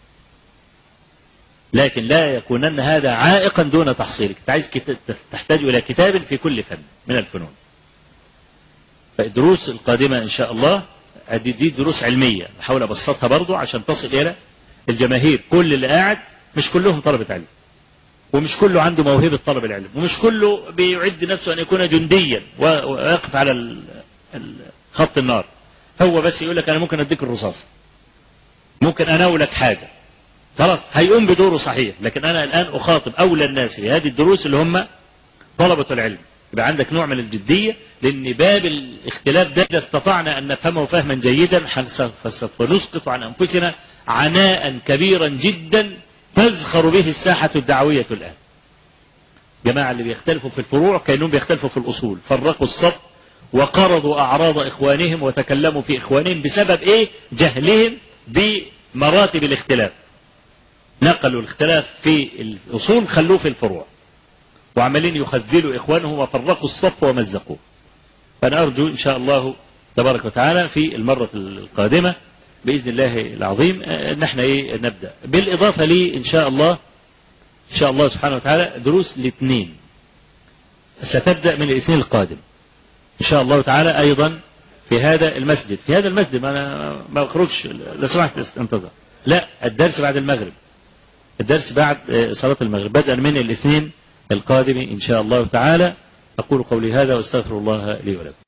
لكن لا يكونن هذا عائقا دون تحصيلك. انت عايز تحتاج الى كتاب في كل فن من الفنون. فالدروس القادمة ان شاء الله دي دروس علمية، بحاول ابسطها برضو عشان تصل الى الجماهير. كل اللي قاعد مش كلهم طلبة علم، ومش كله عنده موهبة طلب العلم، ومش كله بيعد نفسه ان يكون جنديا ويقف على خط النار. هو بس يقول لك انا ممكن اديك الرصاص، ممكن أناولك حاجة خلاص هيقوم بدوره صحيح، لكن أنا الآن أخاطب أولى الناس في هذه الدروس اللي هم طلبة العلم. يبقى عندك نوع من الجدية، لأن باب الاختلاف ده إذا استطعنا أن نفهمه فهما جيدا فسوف نسقط عن أنفسنا عناء كبيرا جدا تزخر به الساحة الدعوية الآن. جماعة اللي بيختلفوا في الفروع كأنهم بيختلفوا في الأصول، فرقوا الصف وقرضوا أعراض إخوانهم وتكلموا في إخوانهم بسبب إيه؟ جهلهم بمراتب الاختلاف. نقلوا الاختلاف في الأصول خلوه في الفروع، وعمالين يخذلوا إخوانهم وفرقوا الصف ومزقوه. فأنا أرجو إن شاء الله تبارك وتعالى في المرة القادمة بإذن الله العظيم أن احنا نبدأ، بالإضافة لي إن شاء الله سبحانه وتعالى دروس الاثنين ستبدأ من الاثنين القادم إن شاء الله تعالى أيضا في هذا المسجد. ما أخرجش لو سمحت انتظر، لا الدرس بعد المغرب، الدرس بعد صلاة المغرب بدءا من الاثنين القادم إن شاء الله تعالى. أقول قولي هذا واستغفر الله لي ولكم.